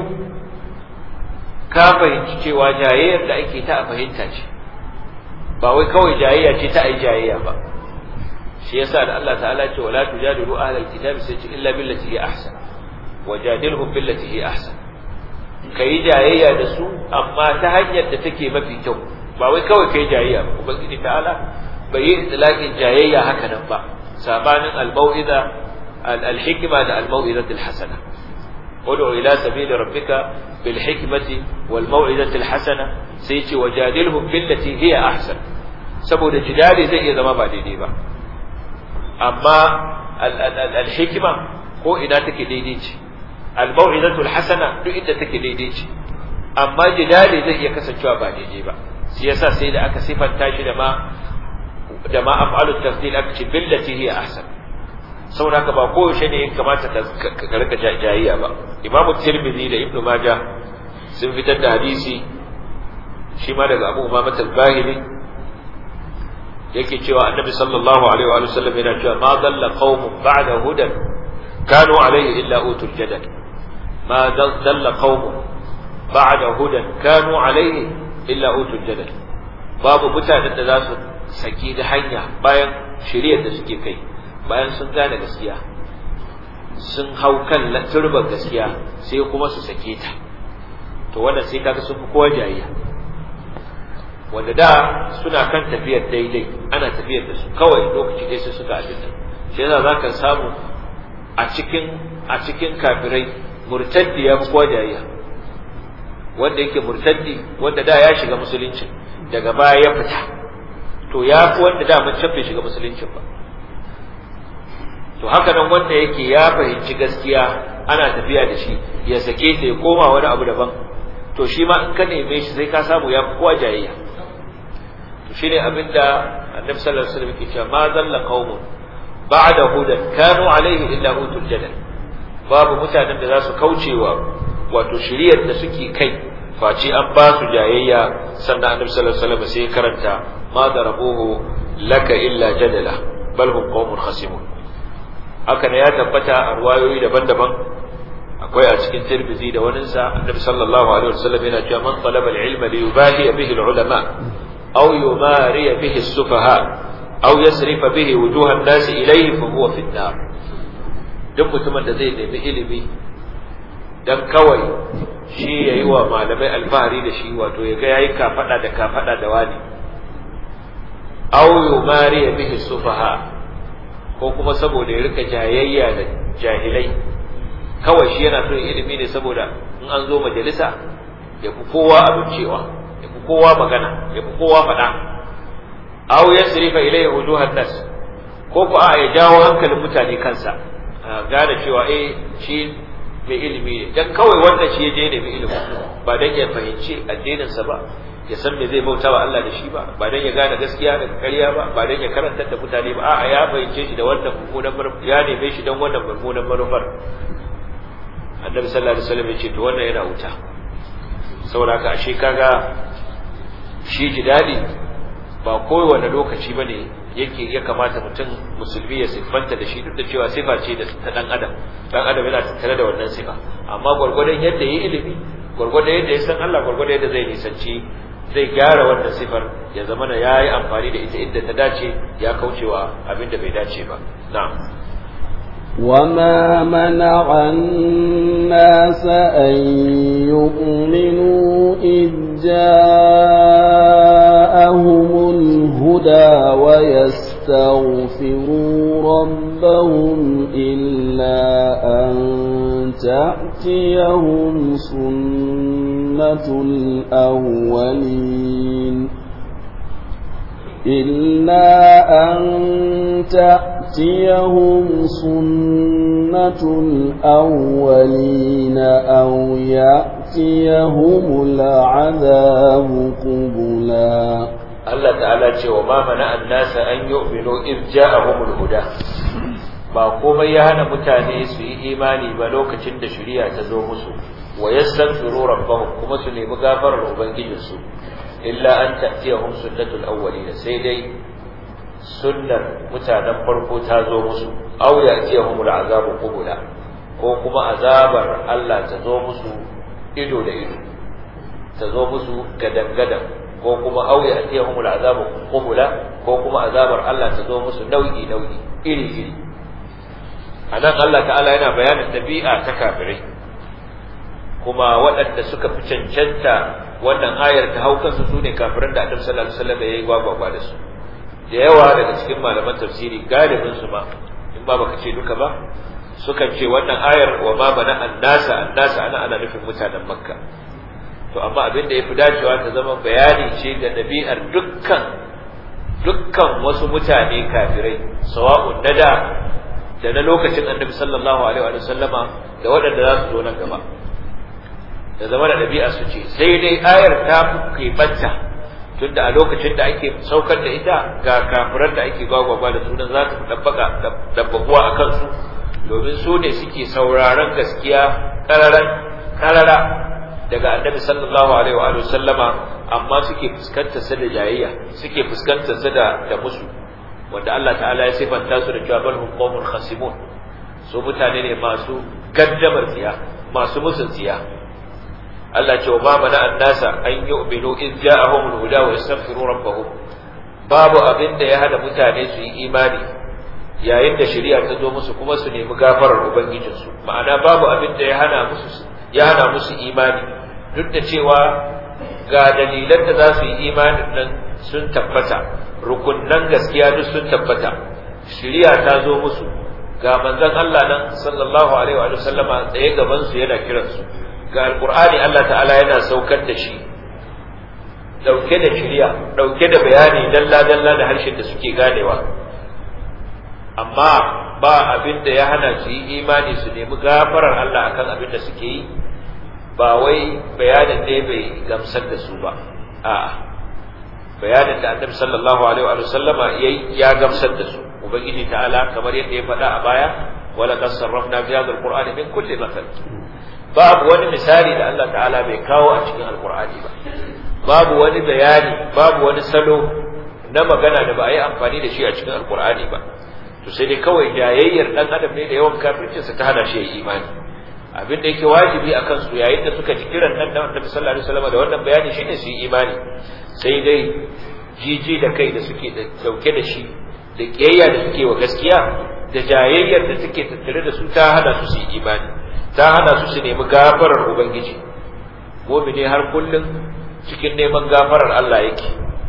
ka fahimci cewa jayayyar da ake ta a fahimta ce, ba wai kawai jayayya ce ta ai jayayya ba. shi yasa da Allah ta'ala ce wala tujadilu ahlal kitabi sai ce illa billati hi ahsan wajadilhum billati hi ahsan, kai jayayya da su amma ta hanyar da take mafi kyau, ba wai kawai kai jayayya ba. Ubangiji ta'ala bai yi itlaqin jayayya haka nan ba, sabanin al-mau'iza al-hikma da al-mau'izatu al-hasana. ud'u ila sabili rabbika bil hikmati wal mau'izati al-hasana, sai ce wajadilhum billati hiya ahsan, saboda jidali zai iya zama ba daidai ba, amma al-hikma ko ina take daidai ce, al-mau'izatu al-hasana duk inda take daidai ce, amma jidali zai iya kasancewa ba daidai ba. shi yasa sai da aka sifanta shi da ma af'alu tafdil aka ce billati hiya ahsan, saboda haka ba koyaushe ne ya kamata ka rika jayayya ba. Imam Tirmidhi da Ibn Majah sun fitar da hadisi shi ma daga Abu Umamah al-Bahili yake cewa Annabi sallallahu alaihi wa sallam yana cewa ma dalla qaumun ba'da hudan kanu alaihi illa utul jadal, ma dalla qaumun ba'da hudan kanu alaihi illa utul jadal, babu mutanen da za su saki da hanya bayan shiriyar da suke kai, bayan sun gane gaskiya sun hau kan turban gaskiya sai kuma su sake ta, to wannan sai kaga sun fi kowa jayayya. Wanda da suna kan tafiyar daidai, ana tafiyar da su kawai lokaci ɗaya sai suka abin nan, shi yasa zaka samu a cikin kafirai murtaddi ya fi kowa jayayya, wanda yake murtaddi wanda da ya shiga musulunci daga baya ya fita, to ya fi wanda da mun bai shiga musulunci ba. to haka nan wanda yake ya fahimci gaskiya ana tafiya da shi ya sake ta ya koma wani abu daban, to shi ma in ka neme shi sai ka samu ya fi kowa jayayya. to shine abinda Annabi sallallahu alaihi wasallam yake cewa ma dalla qaumun ba'da hudan kanu alaihi illa utul jadal, babu mutanen da za su kaucewa wato shiriyar da suke kai face an ba su jayayya. sannan Annabi sallallahu alaihi wasallam sai karanta ma darabuhu laka illa jadala bal hum qaumun khasimun. haka ne ya tabbata a ruwayoyi daban-daban, akwai a cikin Tirmidhi da waninsa Annabi sallallahu alaihi wasallam yana cewa man talaba al-ilma li yubahi bihi al-ulama aw yumari bihi as-sufaha aw yasrifa bihi wujuha an-nas ilayhi fa huwa fi an-nar duk mutumin da zai nemi ilimi dan kawai shi yayi wa malamai alfahari da shi wato yaga yayi kafada da wani aw yumari bihi as-sufaha ko kuma saboda ya rika jayayya da jahilai kawai shi yana so ilimi ne saboda in an zo majalisa ya fi kowa abincewa ya fi kowa magana ya fi kowa faɗa aw yasrifa ilayhi wujuhan nas ko ko ya jawo hankalin mutane kansa gane cewa shi mai ilimi ne dan kawai wannan shi ya je ne mai ilimi ba dan ya fahimci addinin sa ba ya san me zai bauta wa Allah da shi ba dan ya gane gaskiya daga ƙarya ba dan ya karantar da mutane ba ya fahimce shi da wannan mummunan manufar ya neme shi dan wannan mummunan manufar annabi sallallahu alaihi wasallam ya ce to wannan yana wuta saboda haka ashe kaga shi jidali ba kowane lokaci bane ya kamata mutum musulmi ya siffanta da shi duk da cewa sifa ce ta dan adam yana tattare da wannan sifa amma gurgurdan yadda yayi ilimi gurgurdan yadda ya san Allah gurgurdan yadda zai nisanci zai gyara wannan sifar ya zama na yayi amfani da ita inda ta dace ya kaucewa abinda bai dace ba na'am وما منع الناس أن يؤمنوا إذ جاءهم الهدى ويستغفروا ربهم إلا أن تأتيهم سنة الأولين إلا أن تأتيهم سنة الأولين أو يأتيهم العذاب قبلا الله تعالى وما منع الناس أن يؤمنوا إذ جاءهم الهدى ba komai ya hana mutane su yi imani ba lokacin da shari'a ta zo musu wa yastaghfiru rabbahum kuma su nemi gafarar ubangijinsu illa an ta'tiyahum sunnatul awwalin sai dai sunnar mutanen farko ta zo musu aw ya'tiyahum al'azabu qubula ko kuma azabar Allah ta zo musu ido da ido ta zo musu gadangadan ko kuma aw ya'tiyahum al'azabu qubula ko kuma azabar Allah ta zo musu nau'i iri anan Allah ta'ala yana bayanin dabi'a ta kafirai kuma waɗanda suka fi cancanta wannan ayar ta hau kansu su ne kafiran da Annabi sallallahu alaihi wasallam ya yi gwagwagwa da su da yawa daga cikin malaman tafsiri galibin su ma in ba baka ce duka ba sukan ce wannan ayar wa ma bana annasa ana nufin mutanen Makka to amma abin da yafi dacewa ta zama bayani ce ga dabi'ar dukkan wasu mutane kafirai sawa'un nada da na lokacin Annabi sallallahu alaihi wasallama da waɗanda za su zo nan gaba da zama da ɗabi'a su ce sai dai ayar ta fi banta tunda a lokacin da ake saukar da ita ga kafiran da ake gwagwagwa da sunan za ta dabbabuwa a kansu domin su ne suke sauraron gaskiya karara daga Annabi sallallahu alaihi wa sallama amma suke fuskantar sa da jayayya suke fuskantar sa da musu wanda Allah ta'ala ya sifanta su da cewa balhum qawmun khasimun su mutane ne masu gaddamar tsiya masu musun tsiya Allah ce wa mana annasa an yu'minu in ja'ahum al-huda wa yastaghfiru rabbahum babu abin da ya hada mutane su yi imani yayin da shari'a ta zo musu kuma su nemi gafarar ubangijinsu ma'ana babu abin da ya hana musu imani duk da cewa ga dalilan da za su yi imanin nan sun tabbata rukunnan gaskiya duk sun tabbata shari'a ta zo musu ga manzon Allah nan sallallahu alaihi wa sallama tsaye gaban su yana kiransu ga alqur'ani Allah ta'ala yana saukar da shi dauke da shari'a dauke da bayani dalla da harshen da suke ganewa amma ba abin da ya hana su yi imani su nemi gafarar Allah akan abin da suke yi ba wai bayanin ne bai gamsar da su ba a'a bayanin da Annabi sallallahu alaihi wa sallama yayi ya gamsar da su ubangiji ta'ala kamar yadda ya faɗa a baya wala qad sarrafna fi hadha alqur'ani min kulli mathal babu wani misali da Allah ta'ala bai kawo a cikin alqur'ani ba babu wani bayani babu wani salo na magana da ba a yi amfani da shi a cikin alqur'ani ba to sai dai kawai jayayyar dan adam ne da yawan kafircin sa ta hana shi imani abin da yake wajibi akan su yayin da suka ji kiran nan da Annabi sallallahu alaihi wasallam da wannan bayani shine su yi imani sai dai jiji da kai da suke dauke da shi da kiyayya da suke wa gaskiya da jayayyar da suke tattare da su ta hana su su imani, ta hana su su nemi gafarar ubangiji. Mu'mini har kullum cikin neman gafarar Allah yake.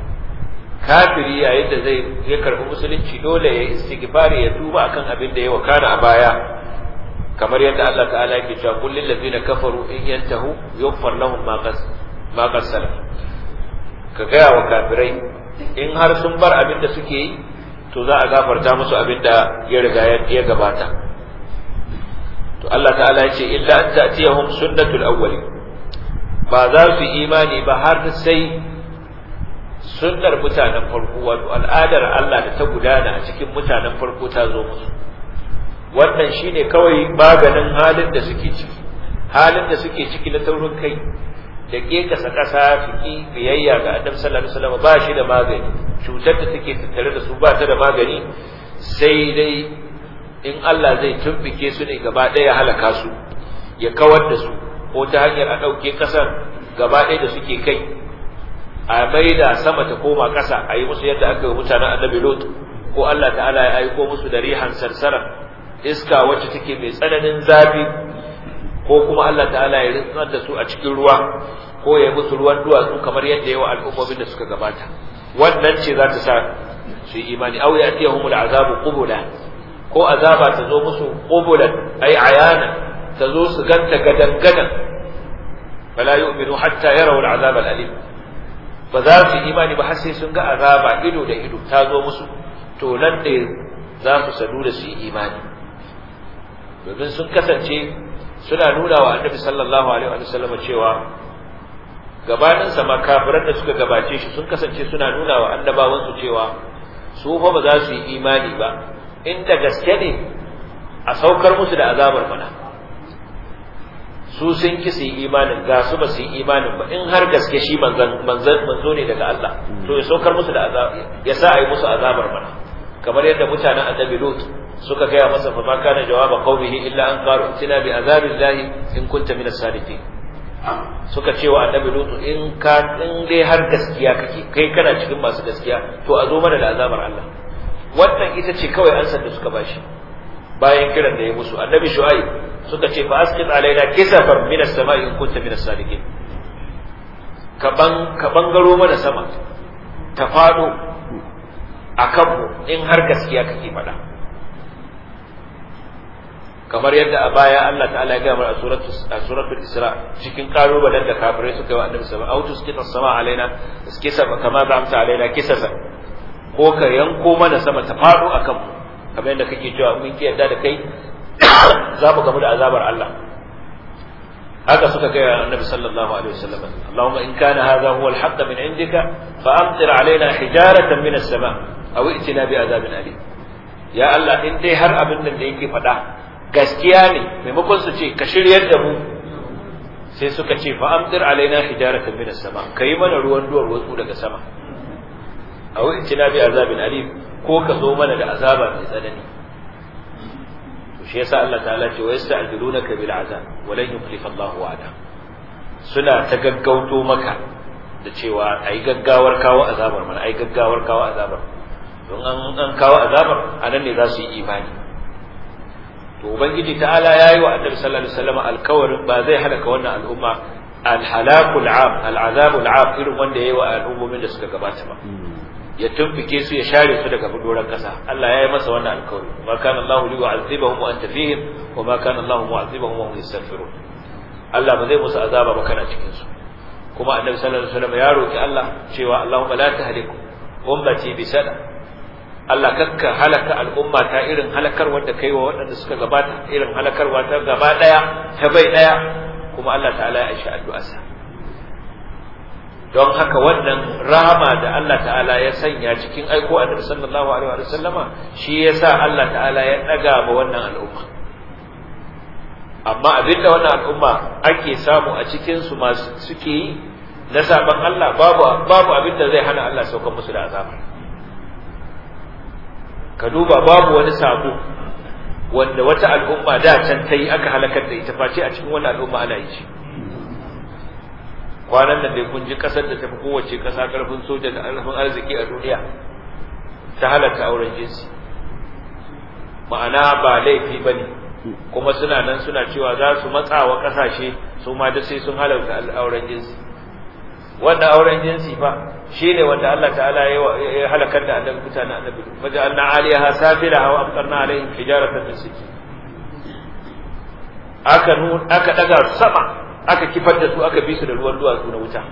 Kafiri yayin da ya karbi musulunci dole ya istighfari, ya tuba akan abin da ya wakana a baya, kamar yadda Allah ta'ala yake cewa qul lil ladina kafaru in yantahu yughfar lahum ma qad salaf. Ka gaya wa kafirai in har sun bar abin da suke yi to za a gafarta musu abin da ya riga ya gabata. To Allah ta'ala ya ce illa an ta'tiyahum sunnatul awwalin, ba za su imani ba har sai sunnar mutanen farko, wato al'adar Allah da ta gudana a cikin mutanen farko ta zo musu. Wannan shine kawai maganin halin da suke ciki na taurin kai da kekasa kasa fiki biyayya ga Annabi sallallahu alaihi wasallam ba shi da magani. Cutar da take tattare da su ba ta da magani, sai dai in Allah zai tumbike su ne gaba ɗaya halaka su, ya kawar da su, ko ta hanyar a ɗauke ƙasar gaba ɗaya da suke kai, a maida sama ta koma ƙasa, a yi musu yadda aka yi mutanen Annabi Lot, ko Allah ta'ala ya aiko musu da rihan sarsara, iska wacce take mai tsananin zafi, ko kuma Allah ta'ala ya rintsar da su a cikin ruwa, ko ya yi musu ruwan duwatsu kamar yadda yawa al'ummomin da suka gabata. Wannan ce za ta sa su yi imani. Aw ya'tiyahumul azabu qubula, ko azaba ta zo musu qubulan ay ayana, ta zo su ganta gadan gadan, fala yu'minu hatta yarawu al'azab al'alim. Ba za su yi imani ba har sai sun ga azaba ido da ido ta zo musu, to nan ne za su sadu da su yi imani. Domin sun kasance suna nuna wa Annabi sallallahu alaihi wa sallam cewa gabanin sa ma kafiran da suka gabace shi sun kasance suna nuna wa annabawansu cewa su fa ba za su yi imani ba inda gaske ne a saukar musu da azabar mana. Su sun ki su yi imanin, ga su ba su yi imanin ba, in har gaske shi manzo ne daga Allah to ya saukar musu da azab, ya sa a yi musu azabar mana, kamar yadda mutanen Annabi Lut suka gaya masa fa ma kana jawaba qaumihi illa an qalu tina bi azabillahi in kunta minas sadiqin. Suka ce wa Annabi Lut in dai har gaskiya kake, kai kana cikin masu gaskiya, to a zo mana da azabar Allah. Wannan ita ce kawai ansar da suka bashi bayan kiran da ya musu. Annabi Shu'aib suka ce fa asqit alaina kisafan minas sama'i in kunta minas sadiqin, ka bangaro mana sama ta fado akan mu in har gaskiya kake faɗa. Kamar yadda a baya Allah ta'ala ya ga mana a suratul Isra cikin kalubalen da kafirai suka yi wa Annabi sallallahu alaihi wasallam, autus kitas sama alaina kisaba kama zamta alaina kisasa, ko ka yanko mana sama ta fado akan mu kamar yadda kake cewa mun ki yarda da kai za mu gamu da azabar Allah. Haka suka ga Annabi sallallahu alaihi wasallam, Allahumma in kana hadha huwa al-haqq min indika fa amtir alaina hijaratan min as-sama' aw i'tina bi azabin alim. Ya Allah, in dai har abin nan da yake faɗa gaskiya ne, maimakon su ce ka shiryar da mu, sai suka ce fa amtir alaina hijaratan min as-sama', kai mana ruwan duwar wasu daga sama, aw i'tina bi azabin alim, ko ka zo mana da azaba mai tsanani. To shi yasa Allah ta'ala ce wa yasta'jilunaka bil azab wa lan yukhlifa Allahu wa'ada. Suna ta gaggauto maka da cewa ai gaggawar kawo azabar mana, ai gaggawar kawo azabar. Don an kawo azabar anan ne za su yi imani. To ubangiji ta'ala yayi wa Annabi sallallahu alaihi wasallam alkawarin ba zai halaka wannan al'umma al-halakul 'am, al-azabul 'am irin wanda yayi wa al'ummomin da suka gabata ba. Ya tumfike su ya share su daga doron kasa. Allah ya yi masa wannan alkawari. Ma kana Allahu liyu'adhibahum wa anta fihim wa ma kana Allahu mu'adhibahum wa hum yastaghfirun. Allah ba zai musu azaba ba kana cikin su. Kuma Annabi sallallahu alaihi wasallam ya roki Allah cewa Allahumma la tahlik ummati bi sada. Allah kakka halaka al'umma ta irin halakar wanda kai wa waɗanda suka gabata, irin halakarwa ta gaba daya ta bai daya. Kuma Allah ta'ala ya aisha addu'arsa. Don haka wannan rahama da Allah ta'ala ya sanya cikin aiko Annabi sallallahu alaihi wa sallama, shi yasa Allah ta'ala ya daga ba wannan al'umma. Amma abinda wannan al'umma ake samu a cikin su masu suke yi na saban Allah, babu abinda zai hana Allah saukar musu da azaba. Ka duba babu wani sabo wanda wata al'umma da can ta yi aka halakar da ita face a cikin wannan al'umma ana yi shi. kwanan nan dai kun ji kasar da tafi kowace kasa karfin soja da karfin arziki a duniya ta halatta auren jinsi, ma'ana ba laifi bane, kuma suna nan suna cewa za su matsa wa kasashe su ma da sai sun halarta auren jinsi. wannan auren jinsi fa shine wanda Allah ta'ala ya halakar da annabi mutanen annabi waja'alna 'aliyaha safilaha wa amtarna 'alayhim hijaratan min sijil. aka daga sama aka kifar da su aka bi su da ruwan duwatsu na wuta.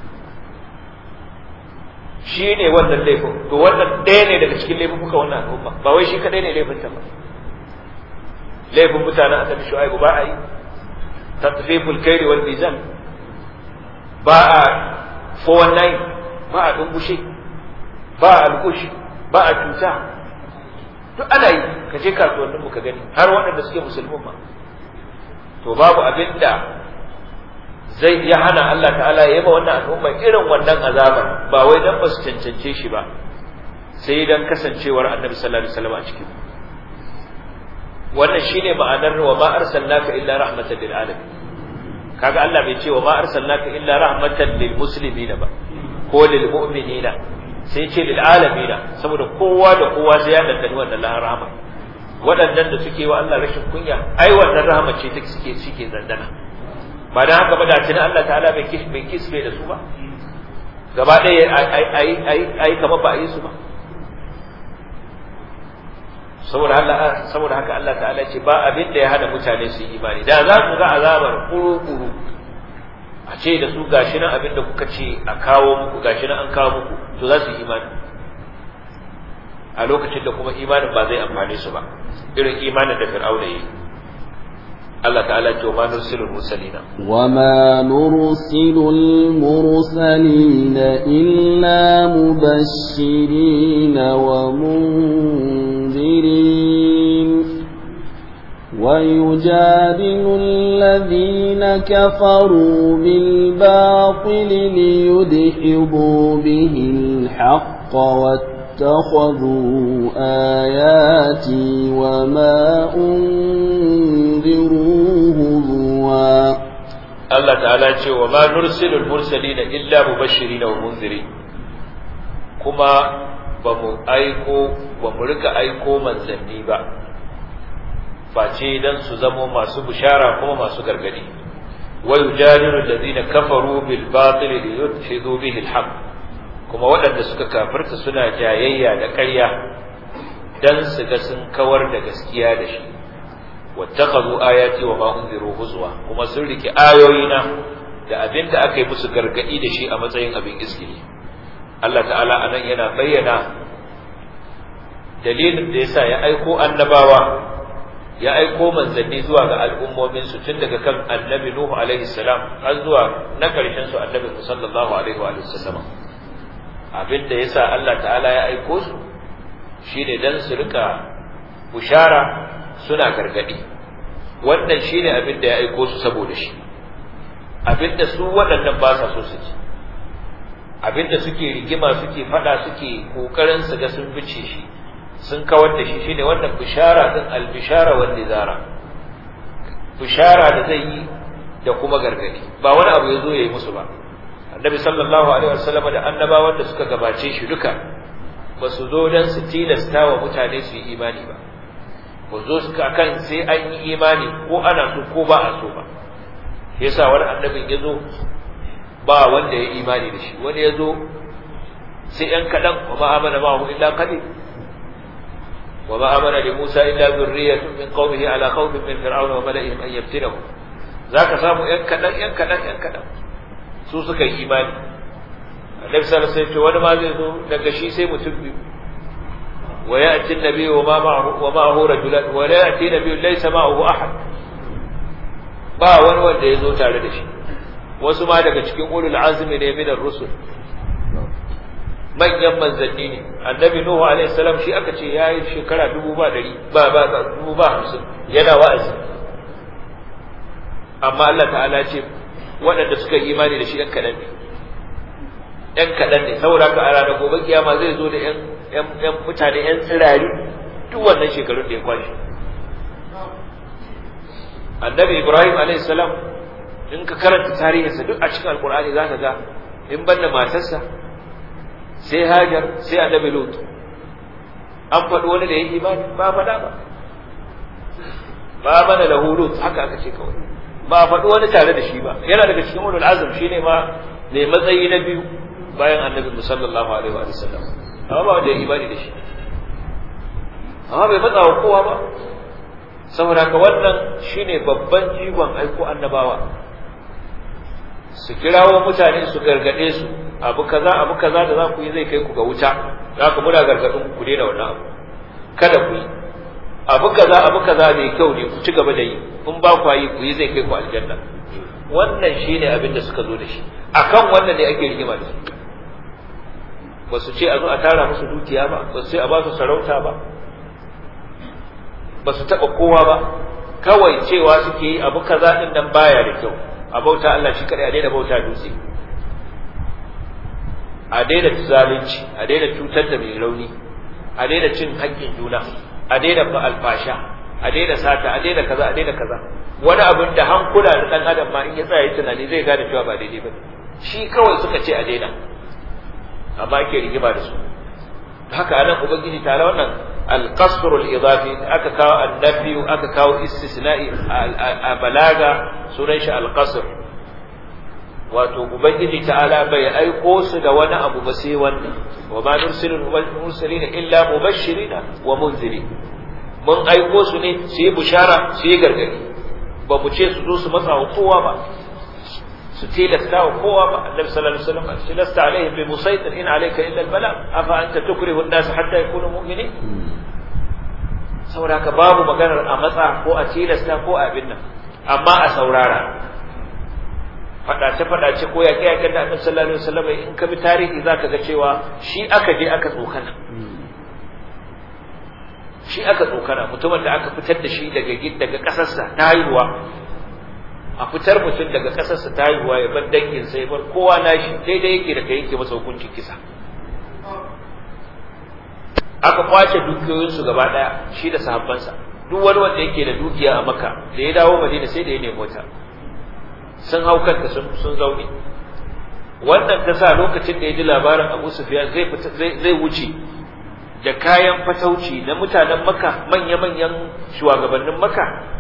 shine wannan laifin, to wannan ɗaya ne daga cikin laifuka wannan al'umma, ba wai shi kadai ne laifin ta ba. laifin mutanen annabi Shu'aibu ba a yi tatfiful kayli wal mizan, ba a 419, ba a dungushe, ba a algushi, ba a cuta, duk ana yi. ka je kasuwannin mu ka gani, har waɗanda suke musulmin ma. to babu abinda zai ya hana Allah ta'ala ya yaba wannan al'umma irin wannan azaba, ba wai dan ba su cancance shi ba, sai dan kasancewar annabi sallallahu alaihi wasallam a cikin. wannan shine ma'anar wa ma arsalnaka illa rahmatan lil alamin. kaga Allah bai ce wa ma arsalnaka illa rahmatan lil muslimina ba ko lil mu'minina, sai ce lil alamina, saboda kowa da kowa sai ya dandani wannan rahama. waɗannan da suke wa Allah rashin kunya, ai wannan rahama ce take suke zandana. ba dan haka ba da tunan Allah ta'ala bai kisbe da su ba, gaba ɗaya ai kamar ba a yi su ba. saboda haka Allah ta'ala ce ba abin da ya hada mutane su yi imani. da za ku ga azabar kuru-kuru a ce da su gashi nan abin da kuka ce a kawo muku, gashi nan an kawo muku, to za su yi imani a lokacin da kuma imanin ba zai amfane su ba, irin imanin da Fir'auna yi. Allah ta'ala ce wa ma nursilul mursalina illa mubashirin wa munzirin wa yujadilu alladhina kafaru bil batili liyudhibu bihi al-haqqa اتخذوا آياتي وما أنذروا هزوا. الله تعالى يقول وما نرسل المرسلين إلا مبشرين ومنذرين. كما بمرك أيكو من زنيبا فاجيدا سزموا ما سبشارا كما ما سقرقني ويجادل الذين كفروا بالباطل ليدحضوا به الحق. kuma waɗanda suka kafirta suna jayayya da ƙarya dan su ga sun kawar da gaskiya da shi. wattaqalu ayati wa ma unziru huzwa, kuma sun riki ayoyina da abinda aka yi musu gargadi da shi a matsayin abin iskili. Allah ta'ala anan yana bayyana dalilin da yasa ya aiko annabawa, ya aiko manzanni zuwa ga al'ummomin su, tun daga kan annabi Nuhu alaihi salam har zuwa na karshen su annabi sallallahu alaihi wa sallam. abin da yasa Allah ta'ala ya aiko su shine dan su rika bushara suna gargadi. wannan shine abin da ya aiko su saboda shi, abin da su waɗannan ba sa so su ci, abin da suke rigima, suke fada, suke kokarin su ga sun bice shi, sun kawar da shi, shine wannan bushara din, al-bishara wal nizara. bushara da zai yi da kuma gargadi, ba wani abu yazo yayi musu ba. Annabi sallallahu alaihi wasallam da annabawan da suka gabace shi duka ba su zo dan su tilasta wa mutane su yi imani ba, ba zo suka kan sai an yi imani ko ana so ko ba a so ba. yasa wani annabin ya zo ba wanda ya imani da shi, wani ya zo sai ‘yan kaɗan, wa ma amana ma'ahu illa qalil, wa ma amana li Musa illa zurriyatun min qaumihi ala khawfin min fir'auna wa mala'ihim an yaftinahum. zaka samu ‘yan kaɗan su suka yi imani. Annabi sallallahu alaihi wasallam wani ma zai zo daga shi sai mutum biyu, wa ya'ti an-nabi wa ma'ahu rajulan wa la ya'ti nabiyyun laysa ma'ahu ahad. ba wani wanda ya zo tare da shi. wasu ma daga cikin ulul azmi ne min ar-rusul, manyan manzanni ne. Annabi Nuhu alaihi salam shi aka ce yayi shekara 100 ba 50 yana wa'azi, amma Allah ta'ala ce waɗanda suka yi imani da shi ɗan kaɗan ne, saboda ka a ranar gobe kiyama zai zo da ‘yan mutane ‘yan tsirari duk wannan shekarun da ya kwashe. Annabi Ibrahim a.s. in ka karanta tarihinsa duk a cikin alkur'ani za ka ga in banda matarsa sai Hajar sai annabi Lut an faɗi wani da ya imani ba faɗa ba mana lahu Lut haka aka ce kawai ba faɗi wani tare da shi ba yana daga cikin ulul azm shine ma ne matsayi na biyu bayan annabi sallallahu alaihi wa sallam amma ba wanda ya imani da shi amma bai matsa wa kowa ba saboda haka wannan shine babban jigon aiko annabawa su kirawo mutane su gargade su abu kaza da za ku yi zai kai ku ga wuta za ku muna gargadin ku daina wannan abu kada ku yi abu kaza mai kyau ne ku ci gaba da yi in ba ku yi ku yi zai kai ku aljanna wannan shine abin da suka zo da shi akan wannan ne ake rigima da su ba su ce a zo a tara musu dukiya ba ba su ce a ba su sarauta ba ba su taɓa kowa ba kawai cewa suke yi abu kaza din nan baya da kyau a bauta Allah shi kadai a daina bauta dutse a daina zalunci a daina cutar da mai rauni a daina cin haƙƙin juna a daina alfasha a daina sata a daina kaza wani abin da hankula da dan adam ma in ya tsaya tunani zai gane cewa ba daidai ba shi kawai suka ce a daina amma ake rigima da su haka anan ubangiji tare wannan al-qasr al-idafi aka kawo annabi aka kawo istisna'i a balaga sunan shi al-qasr wato ubangiji ta'ala bai aiko su da wani abu ba sai wannan wa ma nursilul mursalina illa mubashshirina wa munzirin mun aiko su ne su yi bushara su yi gargadi ba mu ce su zo su matsa wa kowa ba su tilasta wa kowa ba annabi sallallahu alaihi wasallam tilasta alaihim bi musaytir in alayka illa al-bala afa anta tukrihu an-nas hatta yakunu mu'minin saboda ka babu maganar a matsa ko a tilasta ko a abin nan amma a saurara fadace ko yaƙe-yaƙen da annabi sallallahu alaihi wasallam in ka bi tarihi zaka ga cewa shi aka je aka tsokana mutumin da aka fitar da shi daga ƙasarsa ta haihuwa a fitar mutum daga ƙasarsa ta haihuwa ya bar danginsa ya bar kowa nashi daidai yake da kai yake masa hukuncin kisa aka kwace dukiyoyinsu gaba ɗaya shi da sahabbansa duk wani wanda yake da dukiya a Makka da ya dawo Madina sai da ya nemi wata sun hau kanta sun zaune wannan ta sa lokacin da ya ji labarin Abu Sufyan zai wuce da kayan fatauci na mutanen Makka manya-manyan shugabannin Makka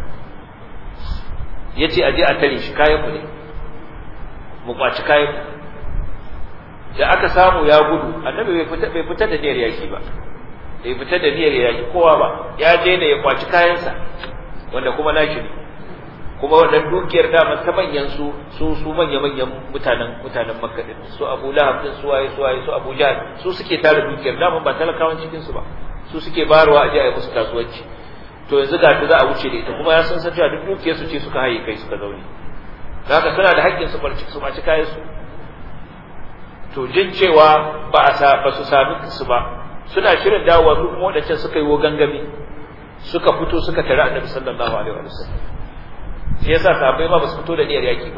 ya ce aje a tare shi kayan mu ne mu kwaci kayan mu da aka samu ya gudu annabi bai fita da niyyar yaki ba bai fita da niyyar yaki kowa ba ya je ne ya kwaci kayansa wanda kuma nashi ne kuma wannan dukiyar da ta manyan su manya-manyan mutanen Makka din su Abu Lahab din su Abu Jahl su suke tare dukiyar da ba talakawan cikin su ba su suke barwa aje a yi musu kasuwanci to yanzu ga ta za a wuce da ita kuma ya san cewa duk dukiyar su ce suka haye kai suka zaune haka suna da haƙƙin su ɓaci kayan su to jin cewa ba su sami su ba suna shirin dawowa su kuma wadancan suka yi gangami suka fito suka tare annabi sallallahu alaihi wa sallam shi yasa sahabbai ma ba su fito da niyyar yaki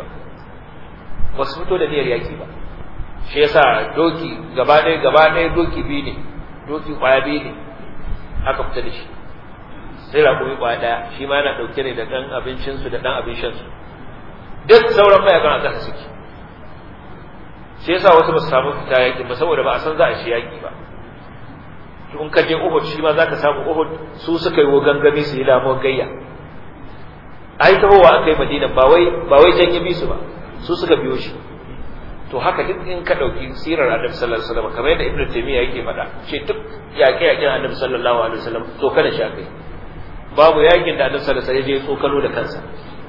ba shi yasa doki gaba ɗaya doki biyu ne doki kwaya biyu ne aka fita da shi sai raƙumi kwaya ɗaya shi ma yana ɗauke ne da ɗan abincinsu da ɗan abin shansu duk sauran mayakan a ƙasa suke shi yasa wasu ba su samu fita yaƙi ba saboda ba a san za a shi yaƙi ba in ka je Uhud shi ma za ka samu Uhud su suka yi gangami su yi lamuwar gayya ai tahowa aka yi Madina ba wai can ya bi su ba su suka biyo shi to haka duk in ka dauki sirar Annabi sallallahu alaihi wasallam kamar yadda Ibn Taymiyyah yake faɗa ce duk yaƙe-yaƙen Annabi sallallahu alaihi wasallam to kada shi akai babu yaƙin da Annabi sallallahu alaihi wasallam ya je tsokalo da kansa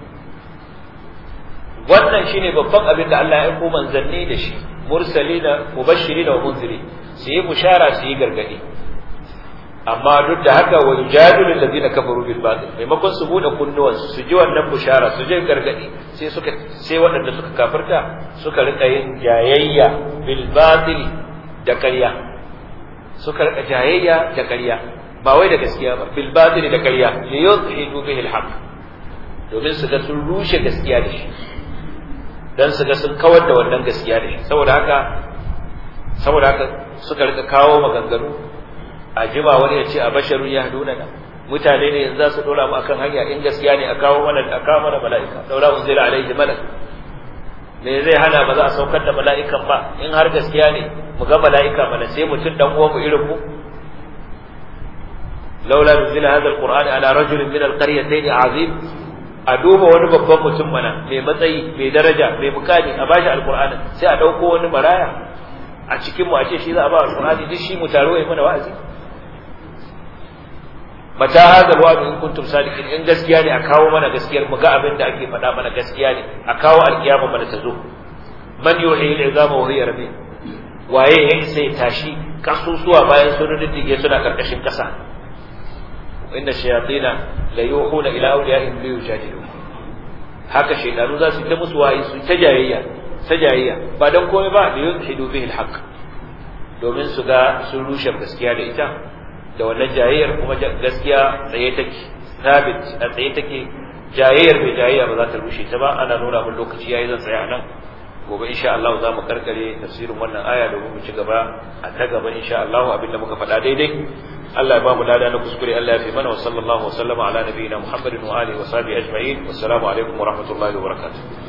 wannan shine babban abin da Allah ya aiko manzanni da shi mursalina mubashirina wa munzirin su yi bushara su yi gargadi amma duk da haka wa yujadilu alladhina kafaru bil batil maimakon su bude kunnuwan su ji wannan bushara su ji gargadi sai waɗanda suka kafirta suka rika yin jayayya bil batil da ƙarya suka rika jayayya da ƙarya ba wai da gaskiya ba bil batil da ƙarya li yudhidu bihi al haqq domin su ga sun rushe gaskiya da shi dan su ga sun kawar da wannan gaskiya da shi saboda haka suka rika kawo maganganu a jima wani ya ce a basharun ya haduna mutane ne yanzu za su dora mu akan hanya in gaskiya ne a kawo mana mala'ika daura unzila alaihi malak me zai hana ba za a saukar da mala'ikan ba in har gaskiya ne mu ga mala'ika mana sai mutum dan uwan mu irin mu laula nuzila hadha alquran ala rajulin min alqaryatayn azim a duba wani babban mutum mana mai matsayi mai daraja mai mukami a bashi alqur'ani sai a dauko wani maraya a cikin mu a ce shi za a ba alqur'ani duk shi mu taro yayi mana wa'azi mata hada alwa'd in kuntum sadiqin in gaskiya ne a kawo mana gaskiyar mu ga abin da ake faɗa mana gaskiya ne a kawo alkiyama mana ta zo man yuhyi al'izama wa hiya rabi waye ya sai tashi kasusuwa bayan sun riddige suna karkashin kasa inna shayatina la yuhuna ila awliyaihim li yujadilu haka shaydanu za su ta musu wayi su ta jayayya ba dan komai ba da yuzhidu bihi alhaq domin su ga sun rushe gaskiya da ita da wannan jayayyar kuma gaskiya tsaye take sabit a tsaye take jayayyar bai jayayya ba za ta rushe ta ba ana nuna mun lokaci yayi zan tsaya nan gobe insha Allah za mu karkare tafsirin wannan aya domin mu ci gaba a ta gaba insha Allah abinda muka faɗa daidai Allah ya ba mu lada na kuskure Allah ya fi mana wa sallallahu wa sallama ala nabiyina Muhammadin wa alihi wa sahbihi ajma'in wassalamu alaikum wa rahmatullahi wa barakatuh